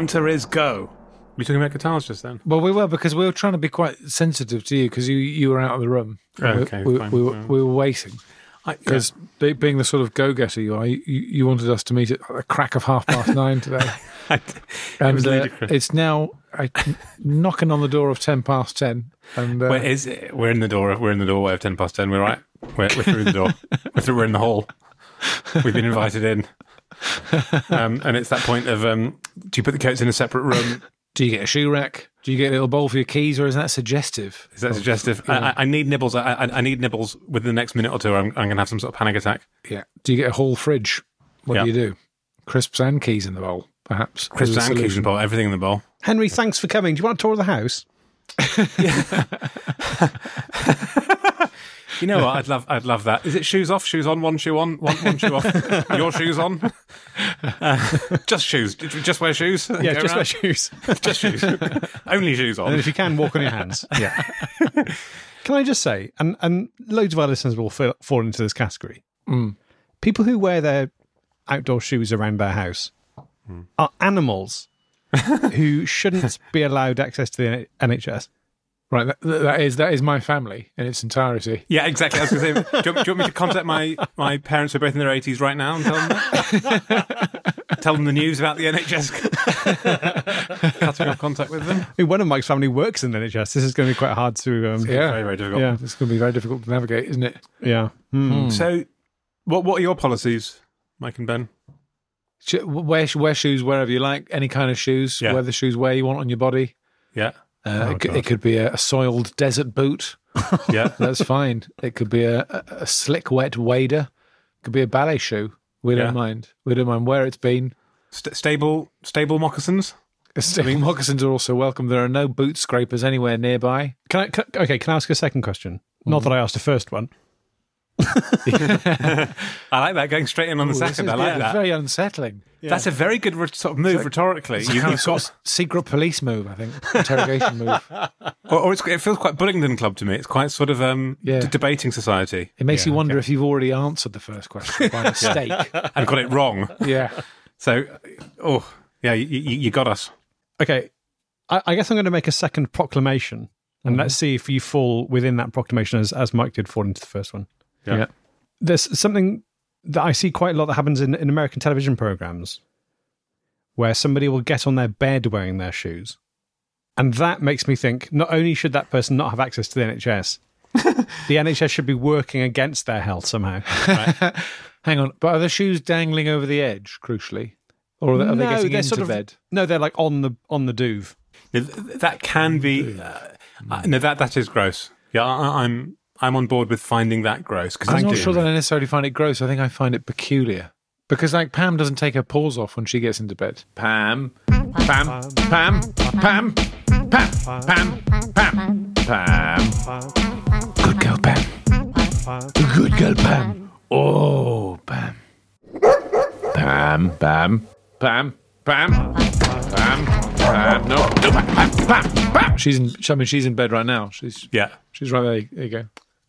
answer is go. Were you talking about guitars just then? Well, we were, because we were trying to be quite sensitive to you, because you were out of the room. Okay, fine. We were waiting. Because being the sort of go-getter you are, you wanted us to meet at a crack of 9:30 today. It was ludicrous. It's now knocking on the door of 10:10. And Where is it? We're in the door. We're in the doorway of 10:10. We're right. We're through the door. We're in the hall. We've been invited in. And it's that point of, do you put the coats in a separate room? Do you get a shoe rack? Do you get a little bowl for your keys, or is that suggestive? Is that suggestive? Yeah. I need nibbles. I need nibbles within the next minute or two. I'm going to have some sort of panic attack. Yeah. Do you get a whole fridge? What do you do? Crisps and keys in the bowl, perhaps? Crisps and keys in the bowl, everything in the bowl. Henry, thanks for coming. Do you want a tour of the house? You know what? I'd love that. Is it shoes off, shoes on, one shoe on, one shoe off? Your shoes on? Just shoes. Just wear shoes. Yeah, just wear shoes. Just shoes. Only shoes on. And if you can, walk on your hands. Yeah. Can I just say, and loads of our listeners will fall into this category. People who wear their outdoor shoes around their house are animals who shouldn't be allowed access to the NHS. Right, that is my family in its entirety. Yeah, exactly. I was going to say, do you want me to contact my parents who are both in their 80s right now and tell them the news about the NHS cutting off contact with them? I mean, one of Mike's family works in the NHS. This is going to be quite hard to... very, very difficult. Yeah. It's going to be very difficult to navigate, isn't it? Yeah. So, what are your policies, Mike and Ben? Wear shoes wherever you like, any kind of shoes. Yeah. Wear the shoes where you want on your body. Yeah. It could be a soiled desert boot. Yeah. That's fine. It could be a slick, wet wader. It could be a ballet shoe. We don't mind. We don't mind where it's been. Stable moccasins? Stable moccasins are also welcome. There are no boot scrapers anywhere nearby. Can I ask a second question? Not that I asked the first one. I like that, going straight in on the second. I like that. Very unsettling. Yeah. That's a very good sort of move rhetorically. You've got secret police move, I think. Interrogation move. Or it feels quite Bullingdon Club to me. It's quite sort of debating society. It makes you wonder if you've already answered the first question by mistake. And got it wrong. Yeah. So, you got us. Okay, I guess I'm going to make a second proclamation, and let's see if you fall within that proclamation as Mike did fall into the first one. Yeah. There's something that I see quite a lot that happens in American television programs where somebody will get on their bed wearing their shoes. And that makes me think, not only should that person not have access to the NHS, the NHS should be working against their health somehow. Right? Hang on, but are the shoes dangling over the edge, crucially? Or are they getting into bed? No, they're like on the duve. That can be... no, that is gross. Yeah, I'm on board with finding that gross. I'm not sure that I necessarily find it gross. I think I find it peculiar. Because, Pam doesn't take her paws off when she gets into bed. Pam. Good girl, Pam. Good girl, Pam. Oh, Pam. Pam. No, Pam. She's in bed right now. She's right there. There you go.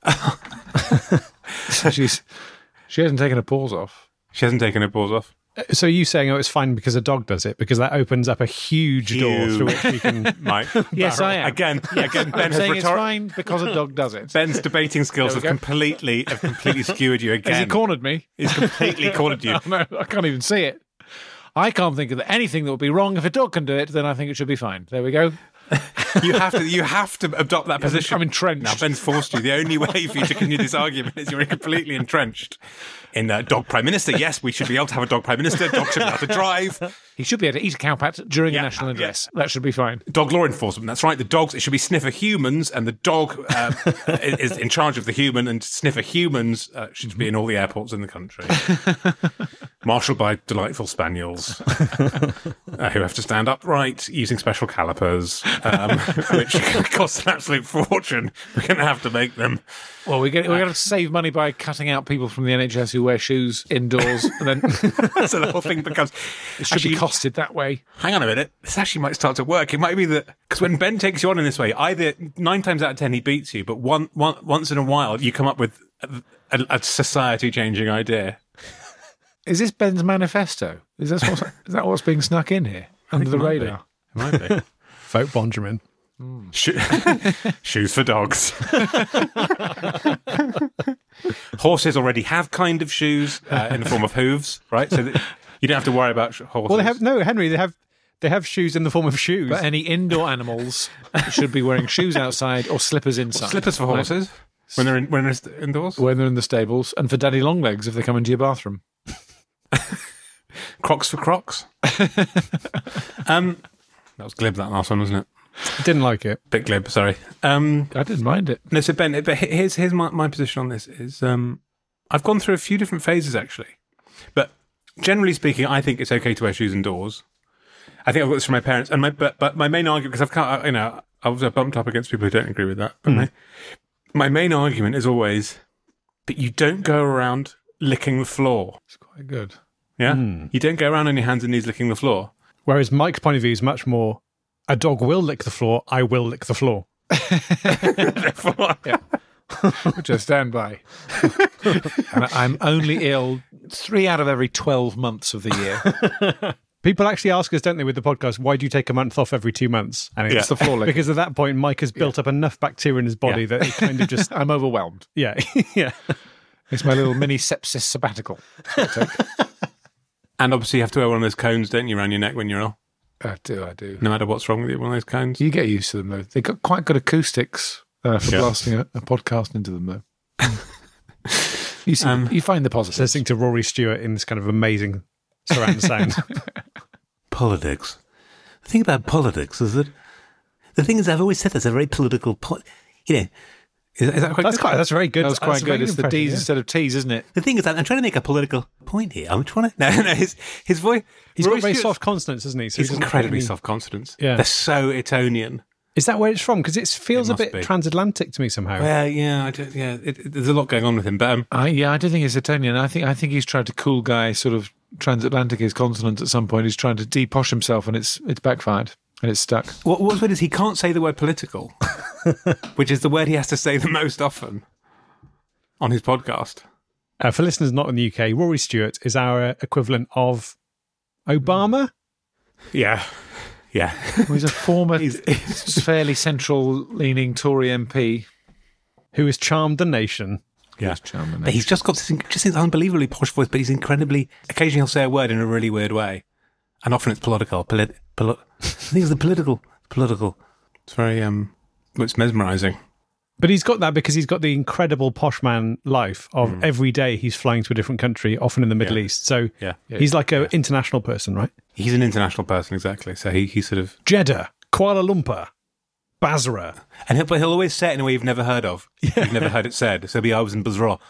She hasn't taken her paws off. She hasn't taken her paws off. So are you saying, it's fine because a dog does it? Because that opens up a huge door through which we can... Mike. Yes, I am. Again, Ben I'm saying it's fine because a dog does it. Ben's debating skills have completely skewered you again. Has he cornered me? He's completely cornered you. Oh, no, I can't even see it. I can't think of anything that would be wrong. If a dog can do it, then I think it should be fine. There we go. You have to adopt that position. I'm entrenched. Now, Ben's forced you. The only way for you to continue this argument is you're completely entrenched in dog prime minister. Yes, we should be able to have a dog prime minister. Dog should be able to drive. He should be able to eat a cow pat during a national address. That should be fine. Dog law enforcement. That's right. The dogs, it should be sniffer humans, and the dog is in charge of the human, and sniffer humans should be in all the airports in the country. Marshalled by delightful spaniels who have to stand upright using special calipers, which costs an absolute fortune. We're going to have to make them. Well, we're going to save money by cutting out people from the NHS who wear shoes indoors, and then so the whole thing becomes. It should be costed that way. Hang on a minute. This actually might start to work. It might be that because when Ben takes you on in this way, either 9 times out of 10 he beats you, but once in a while you come up with a society-changing idea. Is this Ben's manifesto? Is that what's being snuck in here? Under the it might be. radar. It might be. Vote Benjamin. Shoes for dogs. Horses already have kind of shoes in the form of hooves, right? So that you don't have to worry about horses. Well, Henry. They have shoes in the form of shoes. But any indoor animals should be wearing shoes outside or slippers inside. Slippers for horses when they're indoors. When they're in the stables. And for daddy long legs if they come into your bathroom. Crocs for Crocs. That was glib, that last one, wasn't it? Didn't like it. Bit glib, sorry. I didn't mind it. No, so Ben, but here's my position on this is I've gone through a few different phases actually, but generally speaking, I think it's okay to wear shoes indoors. I think I've got this from my parents, and but my main argument, because I was bumped up against people who don't agree with that, but my main argument is always that you don't go around licking the floor. It's quite good. Yeah, you don't go around on your hands and knees licking the floor. Whereas Mike's point of view is much more, a dog will lick the floor, I will lick the floor. Which I stand by. And I'm only ill 3 out of every 12 months of the year. People actually ask us, don't they, with the podcast, why do you take a month off every 2 months? And it's the floor lick. Because at that point, Mike has built up enough bacteria in his body that he kind of just... I'm overwhelmed. Yeah, yeah. It's my little mini sepsis sabbatical. And obviously you have to wear one of those cones, don't you, around your neck when you're ill? I do. No matter what's wrong with you, one of those cones. You get used to them, though. They've got quite good acoustics for blasting a podcast into them, though. You find the positives. Listening to Rory Stewart in this kind of amazing surround sound. Politics. The thing about politics is that the thing is, I've always said that's a very political, Is that quite good? That's very good. That was quite good. It's the D's yeah. instead of T's, isn't it? The thing is, I'm trying to make a political point here. I'm trying to. No, his voice. He's Rory got very Stewart's- soft consonants, isn't he? So He's he doesn't incredibly really- soft consonants. Yeah. They're so Etonian. Is that where it's from? Because it feels It a must bit be. transatlantic to me somehow. Well, yeah, there's a lot going on with him. But I don't think it's Etonian. I think he's tried to cool guy sort of transatlantic his consonants at some point. He's trying to de-posh himself, and it's backfired and it's stuck. what's weird is he can't say the word political, which is the word he has to say the most often on his podcast. For listeners not in the UK, Rory Stewart is our equivalent of Obama. Yeah. Well, he's a former fairly central-leaning Tory MP. Who has charmed the nation. Yeah. But he's just got this unbelievably posh voice, but he's incredibly. Occasionally he'll say a word in a really weird way. And often it's political. I think it's the political. It's very, it's mesmerising. But he's got that because he's got the incredible posh man life of every day he's flying to a different country, often in the Middle East. So he's like an international person, right? He's an international person, exactly. So he sort of... Jeddah, Kuala Lumpur, Basra. And he'll always say it in a way you've never heard of. You've never heard it said. So I was in Basra.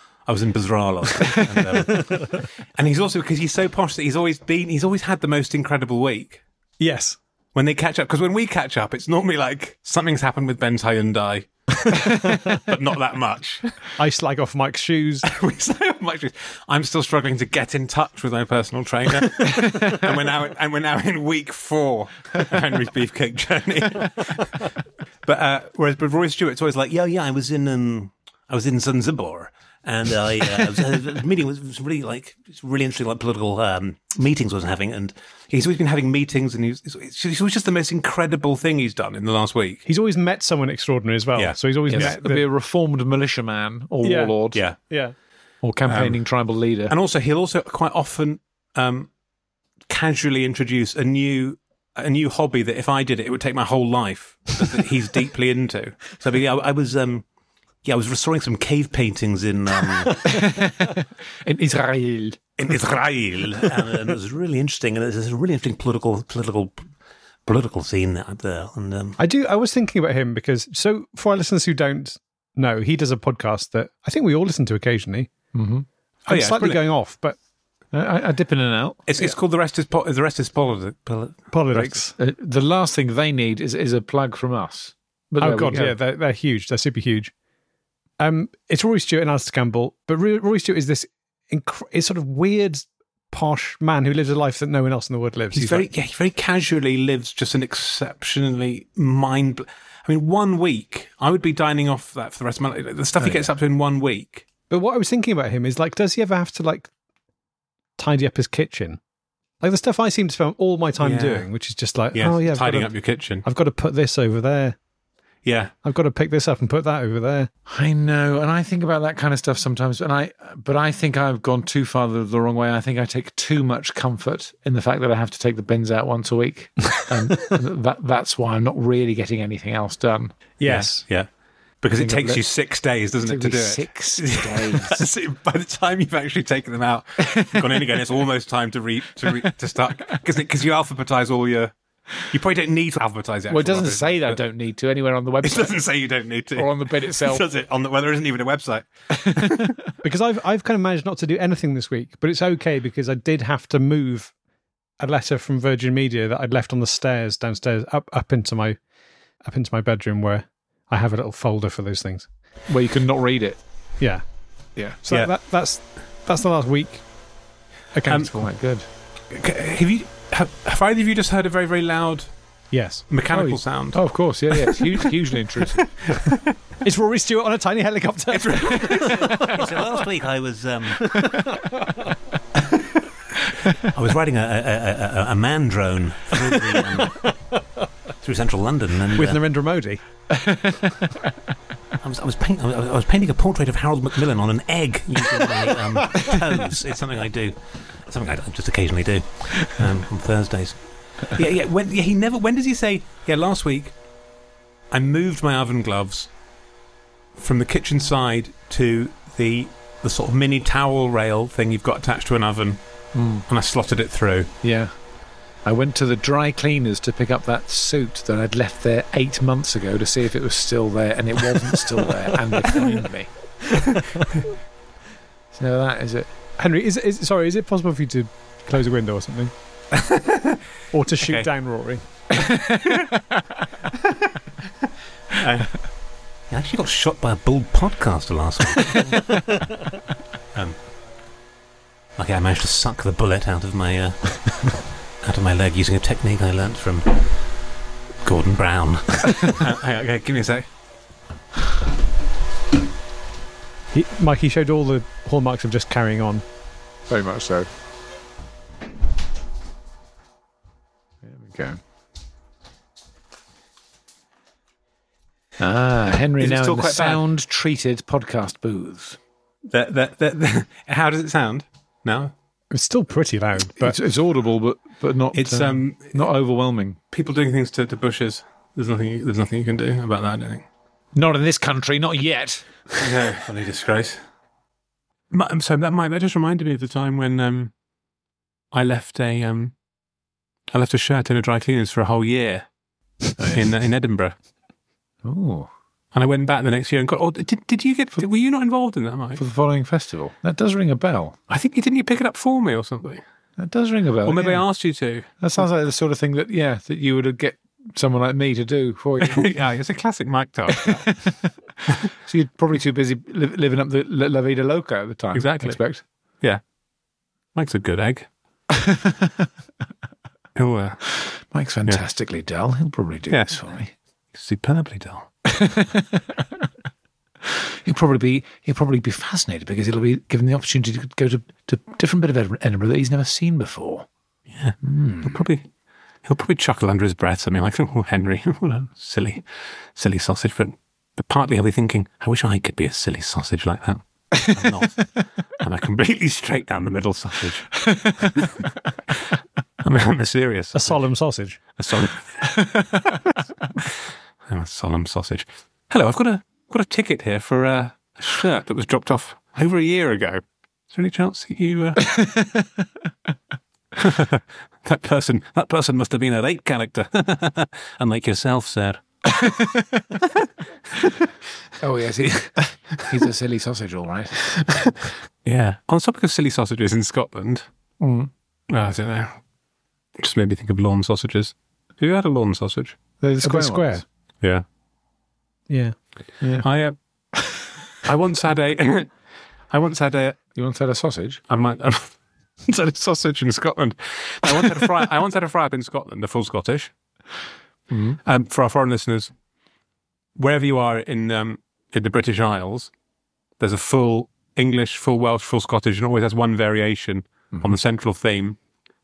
And he's also, because he's so posh that he's always had the most incredible week. Yes. When they catch up, because when we catch up, it's normally like something's happened with Ben's Hyundai, but not that much. I slag off Mike's shoes. We say how much I'm still struggling to get in touch with my personal trainer, and we're now in week 4 of Henry's beefcake journey. But whereas Rory Stewart's always like, I was in Zanzibar, and the meeting was really interesting, like political meetings I was having, and he's always been having meetings, and it was just the most incredible thing he's done in the last week. He's always met someone extraordinary as well. Yeah. So he's always met... Be a reformed militiaman or Yeah. warlord. Yeah. Yeah. Or campaigning tribal leader. And also, he'll also quite often casually introduce a new hobby that if I did it, it would take my whole life. That he's deeply into. So I was restoring some cave paintings in Israel. Israel, and it was really interesting. And there's a really interesting political scene out there. And I was thinking about him because, so for our listeners who don't know, he does a podcast that I think we all listen to occasionally. Mm-hmm. I'm yeah, slightly brilliant. going off, but I dip in and out. It's called The Rest is politics. The last thing they need is a plug from us. But there Oh we God, go. yeah, they're huge. They're super huge. It's Rory Stewart and Alistair Campbell, but Rory Stewart is this is sort of weird, posh man who lives a life that no one else in the world lives. he very casually lives just an exceptionally I mean, 1 week, I would be dining off that for the rest of my life. The stuff he gets up to in 1 week. But what I was thinking about him is, like, does he ever have to, like, tidy up his kitchen? Like the stuff I seem to spend all my time Yeah. doing, which is just like, Yeah, I've tidying got up your kitchen. I've got to put this over there. Yeah. I've got to pick this up and put that over there. I know, and I think about that kind of stuff sometimes. But I think I've gone too far the wrong way. I think I take too much comfort in the fact that I have to take the bins out once a week, and that's why I'm not really getting anything else done. Yes. Yeah. Because it think takes that- you 6 days, doesn't it, to do it? 6 days. So by the time you've actually taken them out, gone in again, it's almost time to start. Because you alphabetize all your. You probably don't need to alphabetize it. Well, it doesn't say that I don't need to anywhere on the It website doesn't say you don't need to. or on the bin itself. Does it? Well, there isn't even a website. Because I've kind of managed not to do anything this week, but it's okay because I did have to move a letter from Virgin Media that I'd left on the stairs downstairs up into my bedroom where I have a little folder for those things. Where you can not read it. Yeah. Yeah. So Yeah. that's the last week. Okay. It's quite good. Have either of you just heard a very, very loud Yes. mechanical sound? Oh, of course. Yeah, yeah. It's hugely intrusive. It's Rory Stewart on a tiny helicopter. So last week I was I was riding a man drone through central London, and With Narendra Modi. I was painting a portrait of Harold Macmillan on an egg using my toes. It's something I do. It's something I just occasionally do on Thursdays. Yeah. When does he say? Yeah, last week I moved my oven gloves from the kitchen side to the sort of mini towel rail thing you've got attached to an oven, and I slotted it through. Yeah. I went to the dry cleaners to pick up that suit that I'd left there 8 months ago to see if it was still there, and it wasn't still there, and they fined me. So that is it. Henry, is it possible for you to close a window or something? Or to shoot Okay. down Rory? I actually got shot by a bull podcaster last week. Okay, I managed to suck the bullet out of my leg using a technique I learnt from Gordon Brown. Okay, give me a sec. Mikey showed all the hallmarks of just carrying on. Very much so. There we go. Henry Is it now still in the quite bad? sound-treated podcast booth. How does it sound now? It's still pretty loud, but It's audible, but not It's not overwhelming. people doing things to bushes. There's nothing you can do about that, I don't think. Not in this country, not yet. No, funny disgrace. So that just reminded me of the time when I left a shirt in a dry cleaners for a whole year in Edinburgh, Oh, and I went back the next year and got. Oh, did you get? Were you not involved in that, Mike? for the following festival. That does ring a bell. I think didn't you pick it up for me or something? That does ring a bell. Or maybe yeah. I asked you to. That sounds like the sort of thing that you would get someone like me to do for you. Yeah, it's a classic Mike task. So you're probably too busy living up the La Vida Loca at the time. Exactly. I expect. Yeah, Mike's a good egg. He'll Mike's fantastically dull. He'll probably do Yeah. this for me. superbly dull. He'll probably be fascinated because he'll be given the opportunity to go to different bit of Edinburgh that he's never seen before. Yeah, he'll probably chuckle under his breath something like, "Oh, Henry, what a silly sausage." But partly he'll be thinking, "I wish I could be a silly sausage like that." I'm not. I'm a completely straight down the middle sausage. I'm a serious. a solemn sausage. A solemn. I'm a solemn sausage. Hello, I've got a ticket here for a shirt that was dropped off over a year ago. Is there any chance that you? That person must have been a rape character, unlike yourself, sir. Oh yes, he's a silly sausage, all right. Yeah. On the topic of silly sausages in Scotland, I don't know. It just made me think of lawn sausages. Have you had a lawn sausage? The Square. ones. Yeah. Yeah. I once had a. You once had a sausage? I once had a sausage in Scotland. I once had a fry up in Scotland, the full Scottish. For our foreign listeners, wherever you are in the British Isles, there's a full English, full Welsh, full Scottish, and always has one variation on the central theme.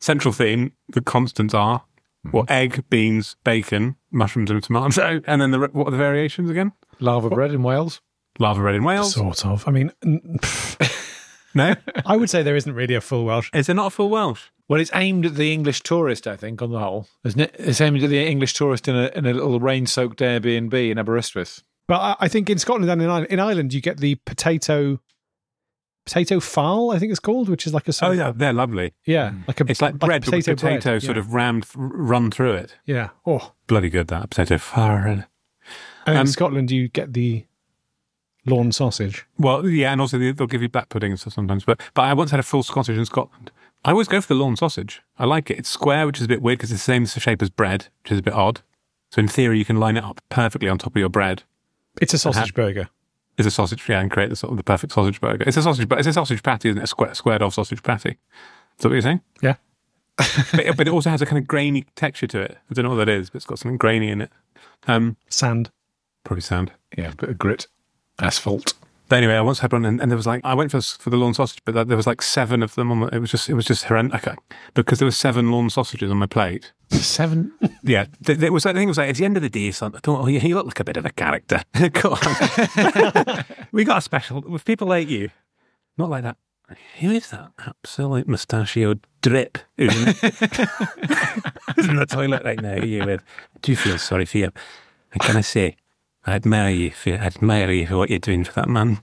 central theme, the constants are egg, beans, bacon, mushrooms and tomato. And then what are the variations again? Lava bread in Wales. Lava bread in Wales. Sort of. I mean, No? I would say there isn't really a full Welsh. Is it not a full Welsh? Well, it's aimed at the English tourist, I think, on the whole, isn't it? It's aimed at the English tourist in a little rain-soaked Airbnb in Aberystwyth. But I think in Scotland and in Ireland, you get the potato fowl, I think it's called, which is like a sort Oh, of, yeah, they're lovely. yeah, like a It's like bread, but with potato bread. sort Yeah. of run through it. Yeah. Oh, Bloody good, that potato farr. and in Scotland, you get the lawn sausage. Well, yeah, and also they'll give you black pudding and stuff sometimes. But I once had a full sausage in Scotland. I always go for the lawn sausage. I like it. It's square, which is a bit weird because it's the same shape as bread, which is a bit odd. So in theory, you can line it up perfectly on top of your bread. It's a sausage burger. It's a sausage, yeah, and create the perfect sausage burger. It's a sausage patty, isn't it? A squared off sausage patty. Is that what you're saying? Yeah. but it also has a kind of grainy texture to it. I don't know what that is, but it's got something grainy in it. Sand. Probably sand. Yeah, a bit of grit. Asphalt. But anyway, I once had one, and there was I went for the lawn sausage, but there was 7 of them. It was just horrendous. Okay, because there were 7 lawn sausages on my plate. 7? Yeah, it was. I think it was at the end of the day, son. I thought, oh, you look like a bit of a character. Go on. We got a special with people like you. Not like that. Who is that absolute mustachioed drip who's in the toilet right now? You with? I do feel sorry for you. And can I say, I admire you for what you're doing for that man.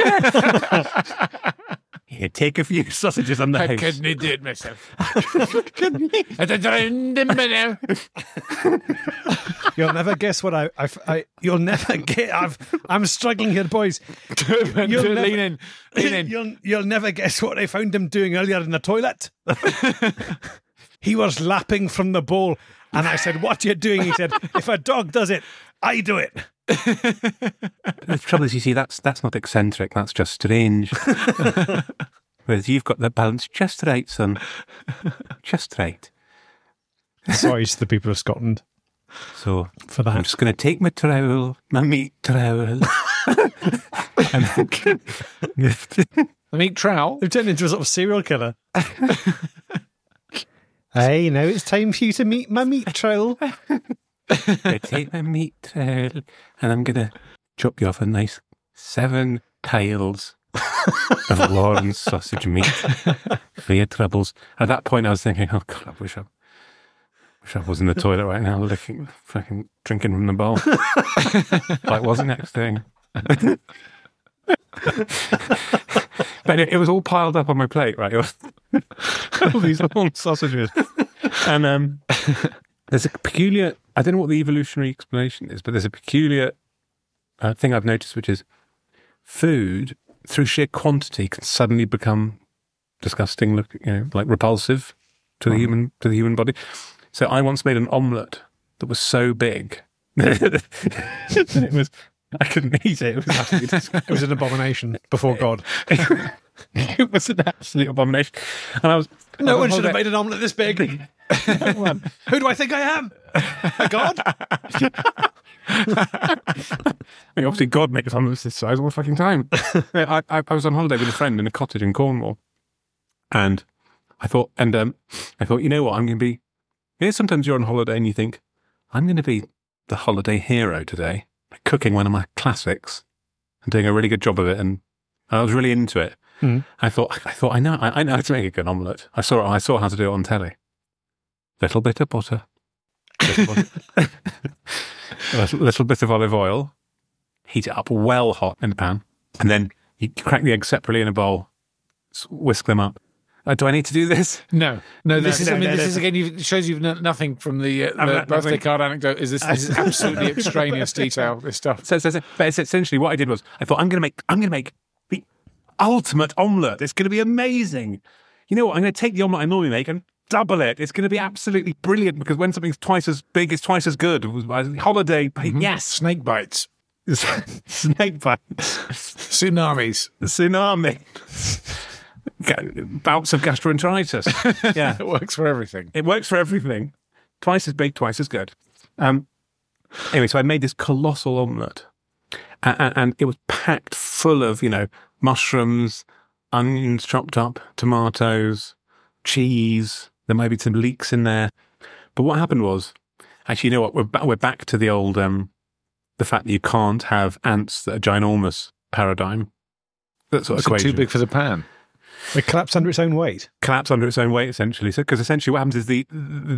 Here, take a few sausages on the house. I couldn't do it myself. I drowned him now. You'll never guess what you'll never get. I'm struggling here, boys. Lean in. You'll never guess what I found him doing earlier in the toilet. He was lapping from the bowl, and I said, "What are you doing?" He said, "If a dog does it, I do it." The trouble is, you see, that's not eccentric. That's just strange. Whereas you've got the balance just right, son. Just right. Sorry to the people of Scotland So for that. I'm just going to take my trowel, my meat trowel. The meat trowel. They've turned into a sort of serial killer. Hey, now it's time for you to meet my meat trowel. I take my meat trowel and I'm going to chop you off a nice 7 tiles of lawn sausage meat for your troubles. At that point, I was thinking, oh God, I wish I was in the toilet right now, fucking drinking from the bowl. Like, what's the next thing? But it was all piled up on my plate, right? It was all these lawn sausages. And there's a peculiar, I don't know what the evolutionary explanation is, but there's a peculiar thing I've noticed, which is food, through sheer quantity, can suddenly become disgusting, like repulsive to the human body. So I once made an omelette that was so big that I couldn't eat it. It was absolutely disgusting. It was an abomination before God. It was an absolute abomination. And I was No one should have made an omelette this big. Who do I think I am? A god? I mean, obviously, God makes omelettes this size all the fucking time. I was on holiday with a friend in a cottage in Cornwall, and I thought, you know what, I'm going to be. Sometimes you're on holiday and you think, I'm going to be the holiday hero today, by cooking one of my classics and doing a really good job of it, and I was really into it. Mm. I thought, I know how to make a good omelette. I saw how to do it on telly. Little bit of butter. A little bit of olive oil, heat it up well hot in the pan, and then you crack the eggs separately in a bowl, whisk them up. Do I need to do this? No. This is again. It shows you've nothing from the birthday card anecdote. This is absolutely extraneous detail. This stuff. So, but it's essentially what I did was I thought I'm going to make the ultimate omelette. It's going to be amazing. You know what? I'm going to take the omelette I normally make and double it. It's going to be absolutely brilliant because when something's twice as big, it's twice as good. Holiday, yes. Snake bites. Snake bites. Tsunamis. Tsunami. Bouts of gastroenteritis. Yeah. It works for everything. It works for everything. Twice as big, twice as good. Anyway, so I made this colossal omelette. And it was packed full of, mushrooms, onions chopped up, tomatoes, cheese, There might be some leaks in there. But what happened was, actually, you know what? We're back to the old, the fact that you can't have ants that are ginormous paradigm. That sort of equation. Too big for the pan. It collapsed under its own weight. Collapse under its own weight, essentially. So, because essentially what happens is the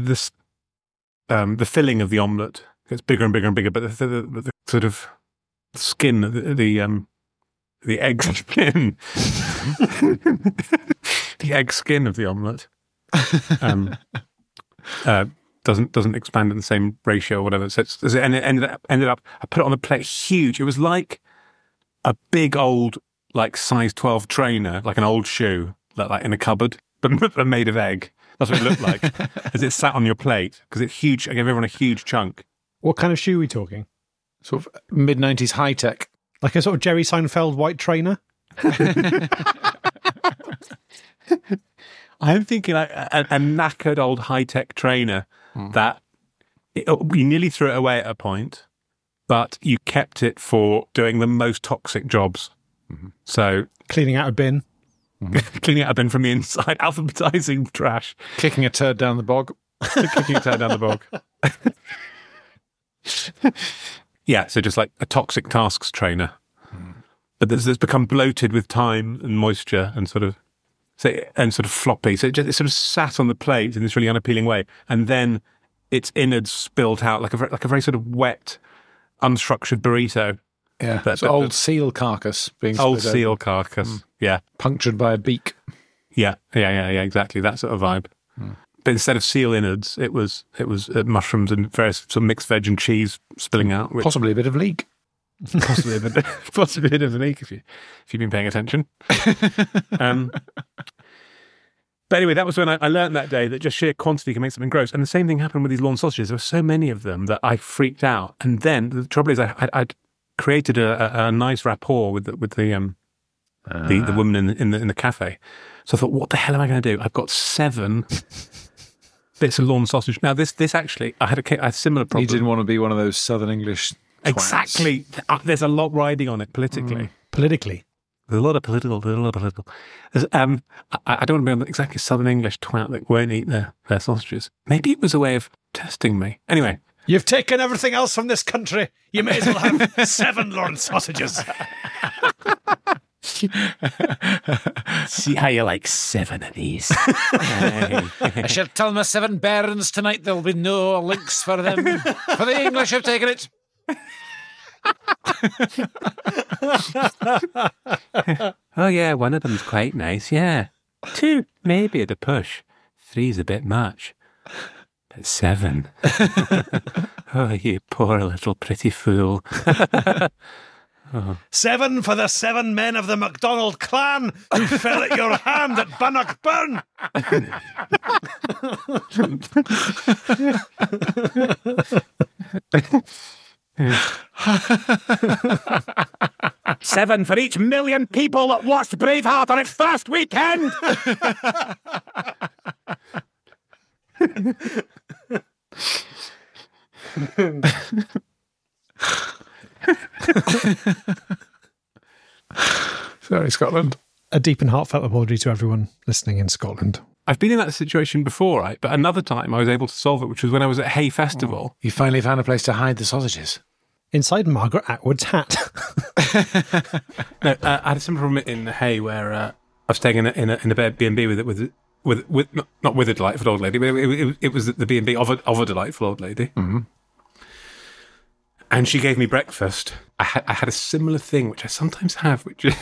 filling of the omelette gets bigger and bigger and bigger, but the sort of skin, the egg skin, the egg skin of the omelette, doesn't expand in the same ratio or whatever. So and it ended up. I put it on the plate, huge. It was like a big old, like size 12 trainer, like an old shoe, like in a cupboard, but made of egg. That's what it looked like as it sat on your plate, because it's huge. I gave everyone a huge chunk. What kind of shoe are we talking? Sort of mid-90s high-tech. Like a sort of Jerry Seinfeld white trainer? I'm thinking like a knackered old high-tech trainer that you nearly threw it away at a point, but you kept it for doing the most toxic jobs. Mm-hmm. So cleaning out a bin. Cleaning out a bin from the inside, alphabetizing trash. Kicking a turd down the bog. Kicking a turd down the bog. Yeah, so just like a toxic tasks trainer. But that's become bloated with time and moisture and sort of floppy. So it sort of sat on the plate in this really unappealing way. And then its innards spilled out like a very sort of wet, unstructured burrito. Yeah, but old seal carcass being old seal carcass. Yeah, punctured by a beak. Yeah, exactly that sort of vibe. But instead of seal innards, it was mushrooms and various sort of mixed veg and cheese spilling out. Possibly a bit of leek. Possibly a bit of a leak if you've been paying attention. But anyway, that was when I learned that day that just sheer quantity can make something gross. And the same thing happened with these lawn sausages. There were so many of them that I freaked out. And then the trouble is, I'd created a nice rapport with the woman in the cafe. So I thought, what the hell am I going to do? I've got 7 bits of lawn sausage. Now this actually, I had a similar problem. You didn't want to be one of those Southern English twats. Exactly. There's a lot riding on it politically. Politically. There's a lot of political. I don't want to be an exactly Southern English twat that won't eat their sausages. Maybe it was a way of testing me. Anyway. You've taken everything else from this country. You may as well have 7 lawn sausages. See how you like 7 of these. I shall tell my 7 bairns tonight there'll be no links for them, for the English have taken it. Oh yeah, one of them's quite nice, yeah. 2, maybe at a push. 3's a bit much. But 7. Oh, you poor little pretty fool. 7 for the 7 men of the MacDonald clan who fell at your hand at Bannockburn. 7 for each million people that watched Braveheart on its first weekend. Sorry, Scotland. A deep and heartfelt apology to everyone listening in Scotland. I've been in that situation before, right? But another time I was able to solve it, which was when I was at Hay Festival. You finally found a place to hide the sausages. Inside Margaret Atwood's hat. No, I had a similar problem in Hay where I was staying in a B&B with not with a delightful old lady, but it was the B&B of a delightful old lady. Mm-hmm. And she gave me breakfast. I had a similar thing, which I sometimes have, which is...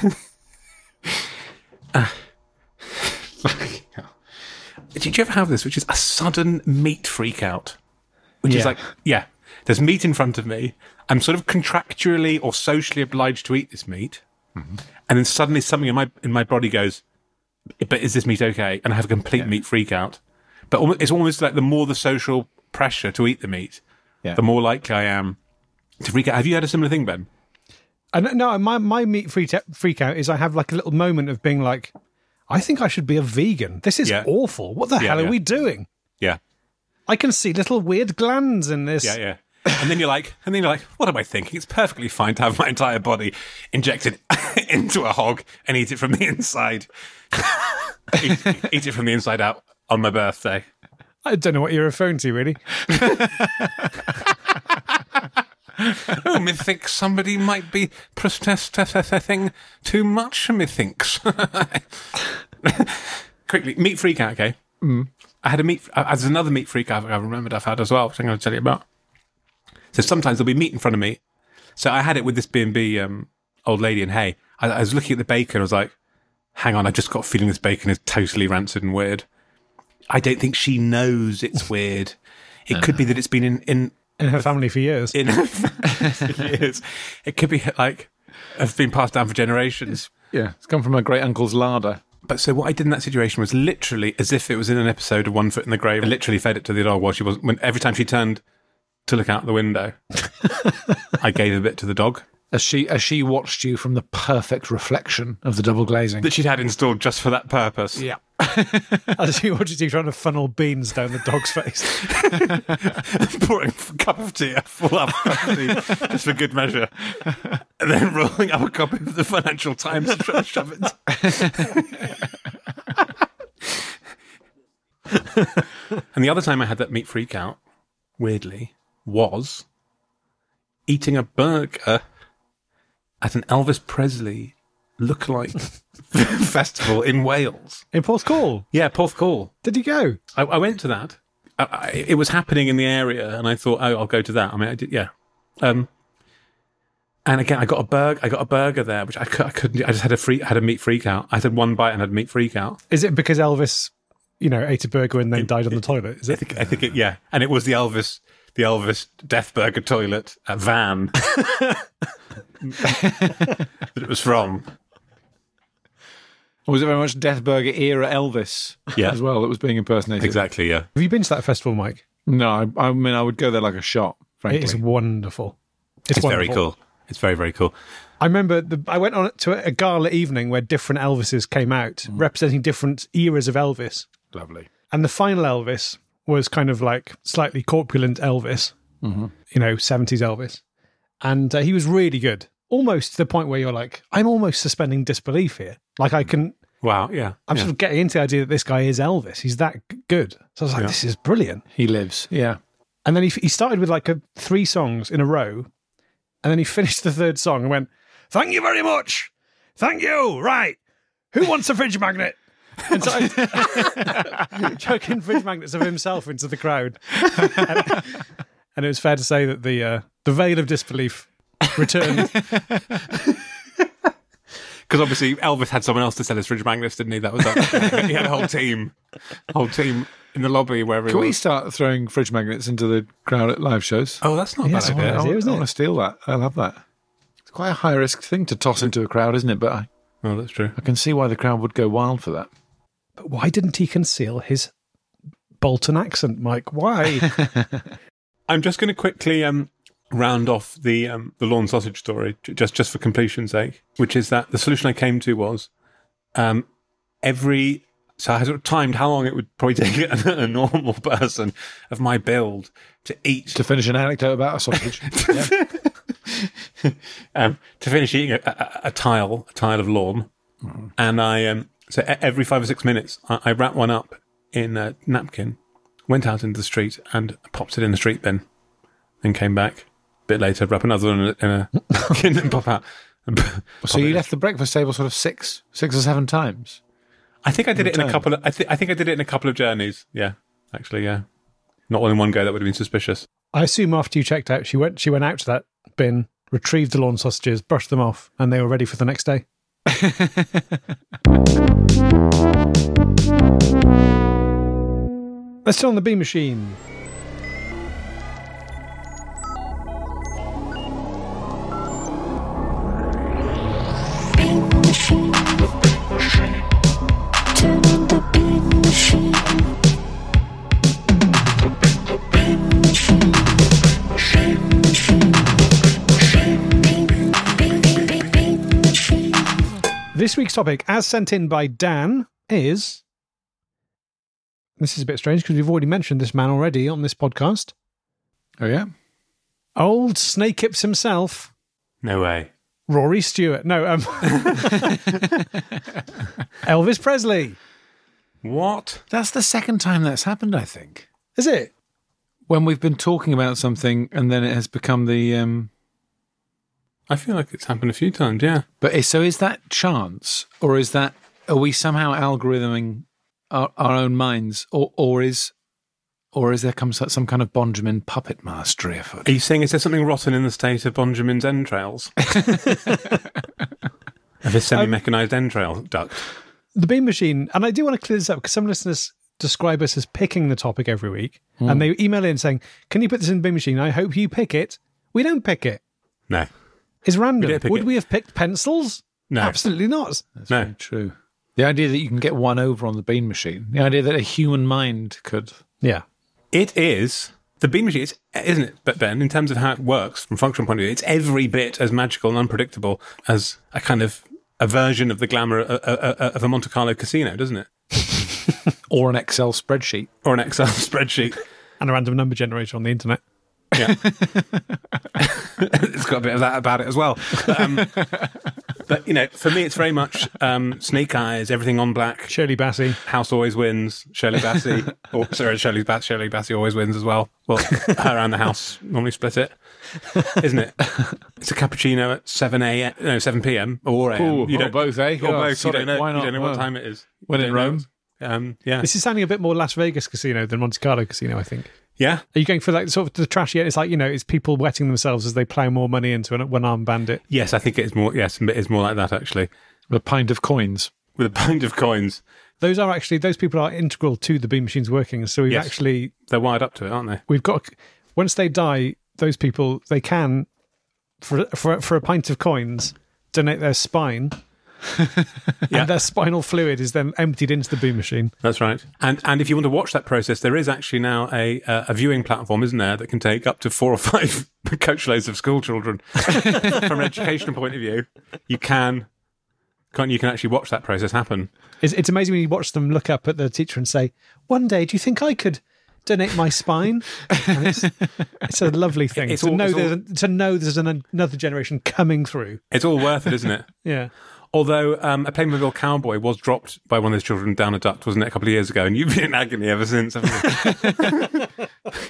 Did you ever have this, which is a sudden meat freak out? Which is like, there's meat in front of me. I'm sort of contractually or socially obliged to eat this meat. Mm-hmm. And then suddenly something in my body goes, but is this meat okay? And I have a complete meat freak out. But it's almost like the more the social pressure to eat the meat, the more likely I am to freak out. Have you had a similar thing, Ben? No, my meat freak out is I have like a little moment of being like, I think I should be a vegan. This is awful. What the hell are we doing? Yeah. I can see little weird glands in this. Yeah. And then you're like, what am I thinking? It's perfectly fine to have my entire body injected into a hog and eat it from the inside. eat it from the inside out on my birthday. I don't know what you're referring to, really. Oh, methinks somebody might be protesting too much, methinks. Quickly, meat freak out, okay? I had there's another meat freak out I remembered I've had as well, which I'm going to tell you about. So sometimes there'll be meat in front of me. So I had it with this B&B old lady in Hay. I was looking at the bacon, I was like, hang on, I just got a feeling this bacon is totally rancid and weird. I don't think she knows it's weird. It could be that it's been in her family for years. In her family for years. It could be like, it's been passed down for generations. Yeah, it's come from my great uncle's larder. But so what I did in that situation was literally as if it was in an episode of One Foot in the Grave. I literally fed it to the dog while she was, every time she turned to look out the window, I gave a bit to the dog. As she watched you from the perfect reflection of the double glazing that she'd had installed just for that purpose. Yeah. As she watched you trying to funnel beans down the dog's face. Pouring a cup of tea, a full up cup of tea, just for good measure. And then rolling up a copy of the Financial Times and trying to shove it. And the other time I had that meat freak out, weirdly, was eating a burger at an Elvis Presley lookalike festival in Wales. In Porthcawl? Yeah, Porthcawl. Did you go? I went to that. It was happening in the area, and I thought, oh, I'll go to that. I mean, I did, yeah. And again, I got a burger there, which I couldn't. I just had a meat freak out. I had one bite and had a meat freak out. Is it because Elvis, ate a burger and then died on the toilet? Is it? I think it. Yeah, and it was the Elvis Death Burger toilet van that it was from. Or was it very much Death Burger era Elvis as well that was being impersonated? Exactly, yeah. Have you been to that festival, Mike? No, I mean, I would go there like a shot, frankly. It is wonderful. It's wonderful. very cool. It's very, very cool. I remember I went on to a gala evening where different Elvises came out, representing different eras of Elvis. Lovely. And the final Elvis was kind of like slightly corpulent Elvis, 70s Elvis. And he was really good. Almost to the point where you're like, I'm almost suspending disbelief here. Like I can... Wow, yeah. I'm sort of getting into the idea that this guy is Elvis. He's that good. So I was like, this is brilliant. He lives, yeah. And then he started with like 3 songs in a row. And then he finished the 3rd song and went, thank you very much. Thank you. Right. Who wants a fridge magnet? And so chucking fridge magnets of himself into the crowd. And it was fair to say that the veil of disbelief returned. Because obviously Elvis had someone else to sell his fridge magnets, didn't he? That was he had a whole team in the lobby wherever. Can we start throwing fridge magnets into the crowd at live shows? Oh, that's not a bad idea. I want to steal that. I love that. It's quite a high risk thing to toss into a crowd, isn't it? But that's true. I can see why the crowd would go wild for that. But why didn't he conceal his Bolton accent, Mike? Why? I'm just going to quickly round off the lawn sausage story, just for completion's sake, which is that the solution I came to was so I sort of timed how long it would probably take a normal person of my build to eat. To finish an anecdote about a sausage. To finish eating a tile of lawn. Mm. And so every 5 or 6 minutes, I wrapped one up in a napkin, went out into the street and popped it in the street bin, and came back a bit later, wrap another one in a napkin and pop out. So you left the breakfast table sort of 6 or 7 times? I think I did it in a couple of. I think I did it in a couple of journeys. Yeah, actually, yeah, not all in one go. That would have been suspicious. I assume after you checked out, she went out to that bin, retrieved the lawn sausages, brushed them off, and they were ready for the next day. Let's turn on the bean machine. Bean machine. Turn on the bean machine. Bean machine. Bean machine. Bean machine. This week's topic, as sent in by Dan, is... This is a bit strange because we've already mentioned this man already on this podcast. Oh, yeah? Old Snake Hips himself. No way. Rory Stewart. No, Elvis Presley. What? That's the second time that's happened, I think. Is it? When we've been talking about something and then it has become the... I feel like it's happened a few times, yeah. But is that chance, or are we somehow algorithming our own minds, or is there some kind of Benjamin puppet mastery afoot? Are you saying is there something rotten in the state of Benjamin's entrails? Of his semi-mechanized entrail duct? The Bean Machine, and I do want to clear this up because some listeners describe us as picking the topic every week, and they email in saying, "Can you put this in the Bean Machine? I hope you pick it." We don't pick it. No. It's random. don't pick Would it. we have picked pencils? No. Absolutely not. That's No. very true. The idea that you can get one over on the Bean Machine, the idea that a human mind could... Yeah. It is... The Bean Machine, isn't it, but Ben, in terms of how it works from a functional point of view, it's every bit as magical and unpredictable as a kind of a version of the glamour of a Monte Carlo casino, doesn't it? Or an Excel spreadsheet. Or an Excel spreadsheet. And a random number generator on the internet. Yeah. It's got a bit of that about it as well. But, for me, it's very much Snake Eyes, everything on black. Shirley Bassey. House always wins. Shirley Bassey. Shirley Bassey always wins as well. Well, her and the house normally split it, isn't it? It's a cappuccino at 7 p.m. or a.m. Ooh, or both, eh? Or Oh, both. sorry, You don't know. why not? You don't know what Well, time it is. when You in don't know. Rome. Yeah. This is sounding a bit more Las Vegas casino than Monte Carlo casino, I think. Yeah. Are you going for like sort of the trashy? It's like, it's people wetting themselves as they plough more money into a one-armed bandit. Yes, I think it is more. Yes, it is more like that actually. A pint of coins. With a pint of coins, Those people are integral to the Bean Machine's working. So Yes. They're wired up to it, aren't they? we've got, once they die, those people, they can, for a pint of coins, donate their spine. Yeah. And their spinal fluid is then emptied into the Bean Machine. That's right. And if you want to watch that process, there is actually now a viewing platform, isn't there, that can take up to 4 or 5 coachloads of school children. From an educational point of view, you can actually watch that process happen. It's amazing when you watch them look up at the teacher and say, "One day, do you think I could donate my spine?" And it's a lovely thing It's to all- know it's there's another generation coming through. It's all worth it, isn't it? Yeah. Although a Playmobil cowboy was dropped by one of those children down a duct, wasn't it, a couple of years ago? And you've been in agony ever since, haven't you?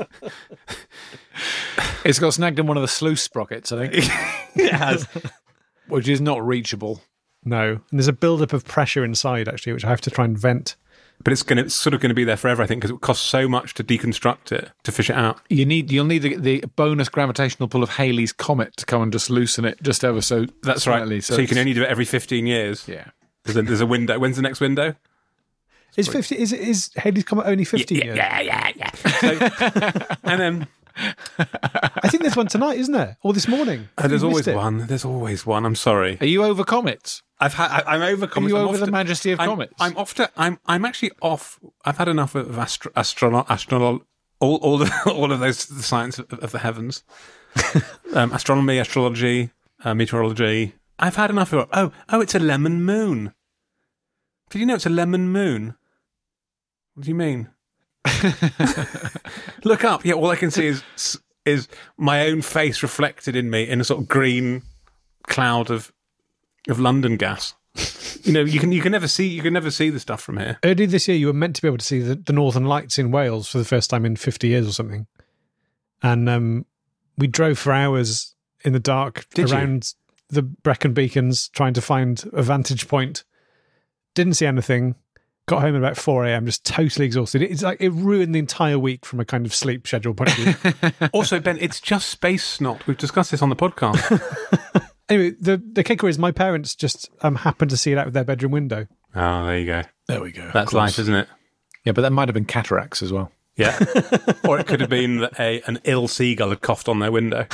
It's got snagged in one of the sluice sprockets, I think, It has. which is not reachable. No. And there's a build-up of pressure inside, actually, which I have to try and vent. But it's sort of going to be there forever, I think, because it costs so much to deconstruct it, to fish it out. You'll need the bonus gravitational pull of Halley's Comet to come and just loosen it just ever so That's slightly. right. So you can only do it every 15 years. Yeah. There's a window. When's the next window? Is Halley's Comet only 15 years? Yeah. So, and then I think there's one tonight, isn't there? Or this morning. there's You always missed it. one. There's always one. I'm sorry. Are you over comets? I'm over Are comets. you I'm over off the to- majesty of comets? I'm actually off. I've had enough of all of those the science of the heavens, astronomy, astrology, meteorology. I've had enough of. Oh, it's a lemon moon. Did you know it's a lemon moon? What do you mean? Look up. Yeah, all I can see is my own face reflected in me in a sort of green cloud of London gas. You can never see the stuff from here. Earlier this year, you were meant to be able to see the Northern Lights in Wales for the first time in 50 years or something. And we drove for hours in the dark Did you? around the Brecon Beacons trying to find a vantage point. Didn't see anything. Got home at about 4 a.m, just totally exhausted. It's like it ruined the entire week from a kind of sleep schedule point of view. Also, Ben, it's just space snot. We've discussed this on the podcast. Anyway, the kicker is my parents just happened to see it out of their bedroom window. Oh, there you go. There we go. That's life, isn't it? Yeah, but that might have been cataracts as well. Yeah. Or it could have been that an ill seagull had coughed on their window.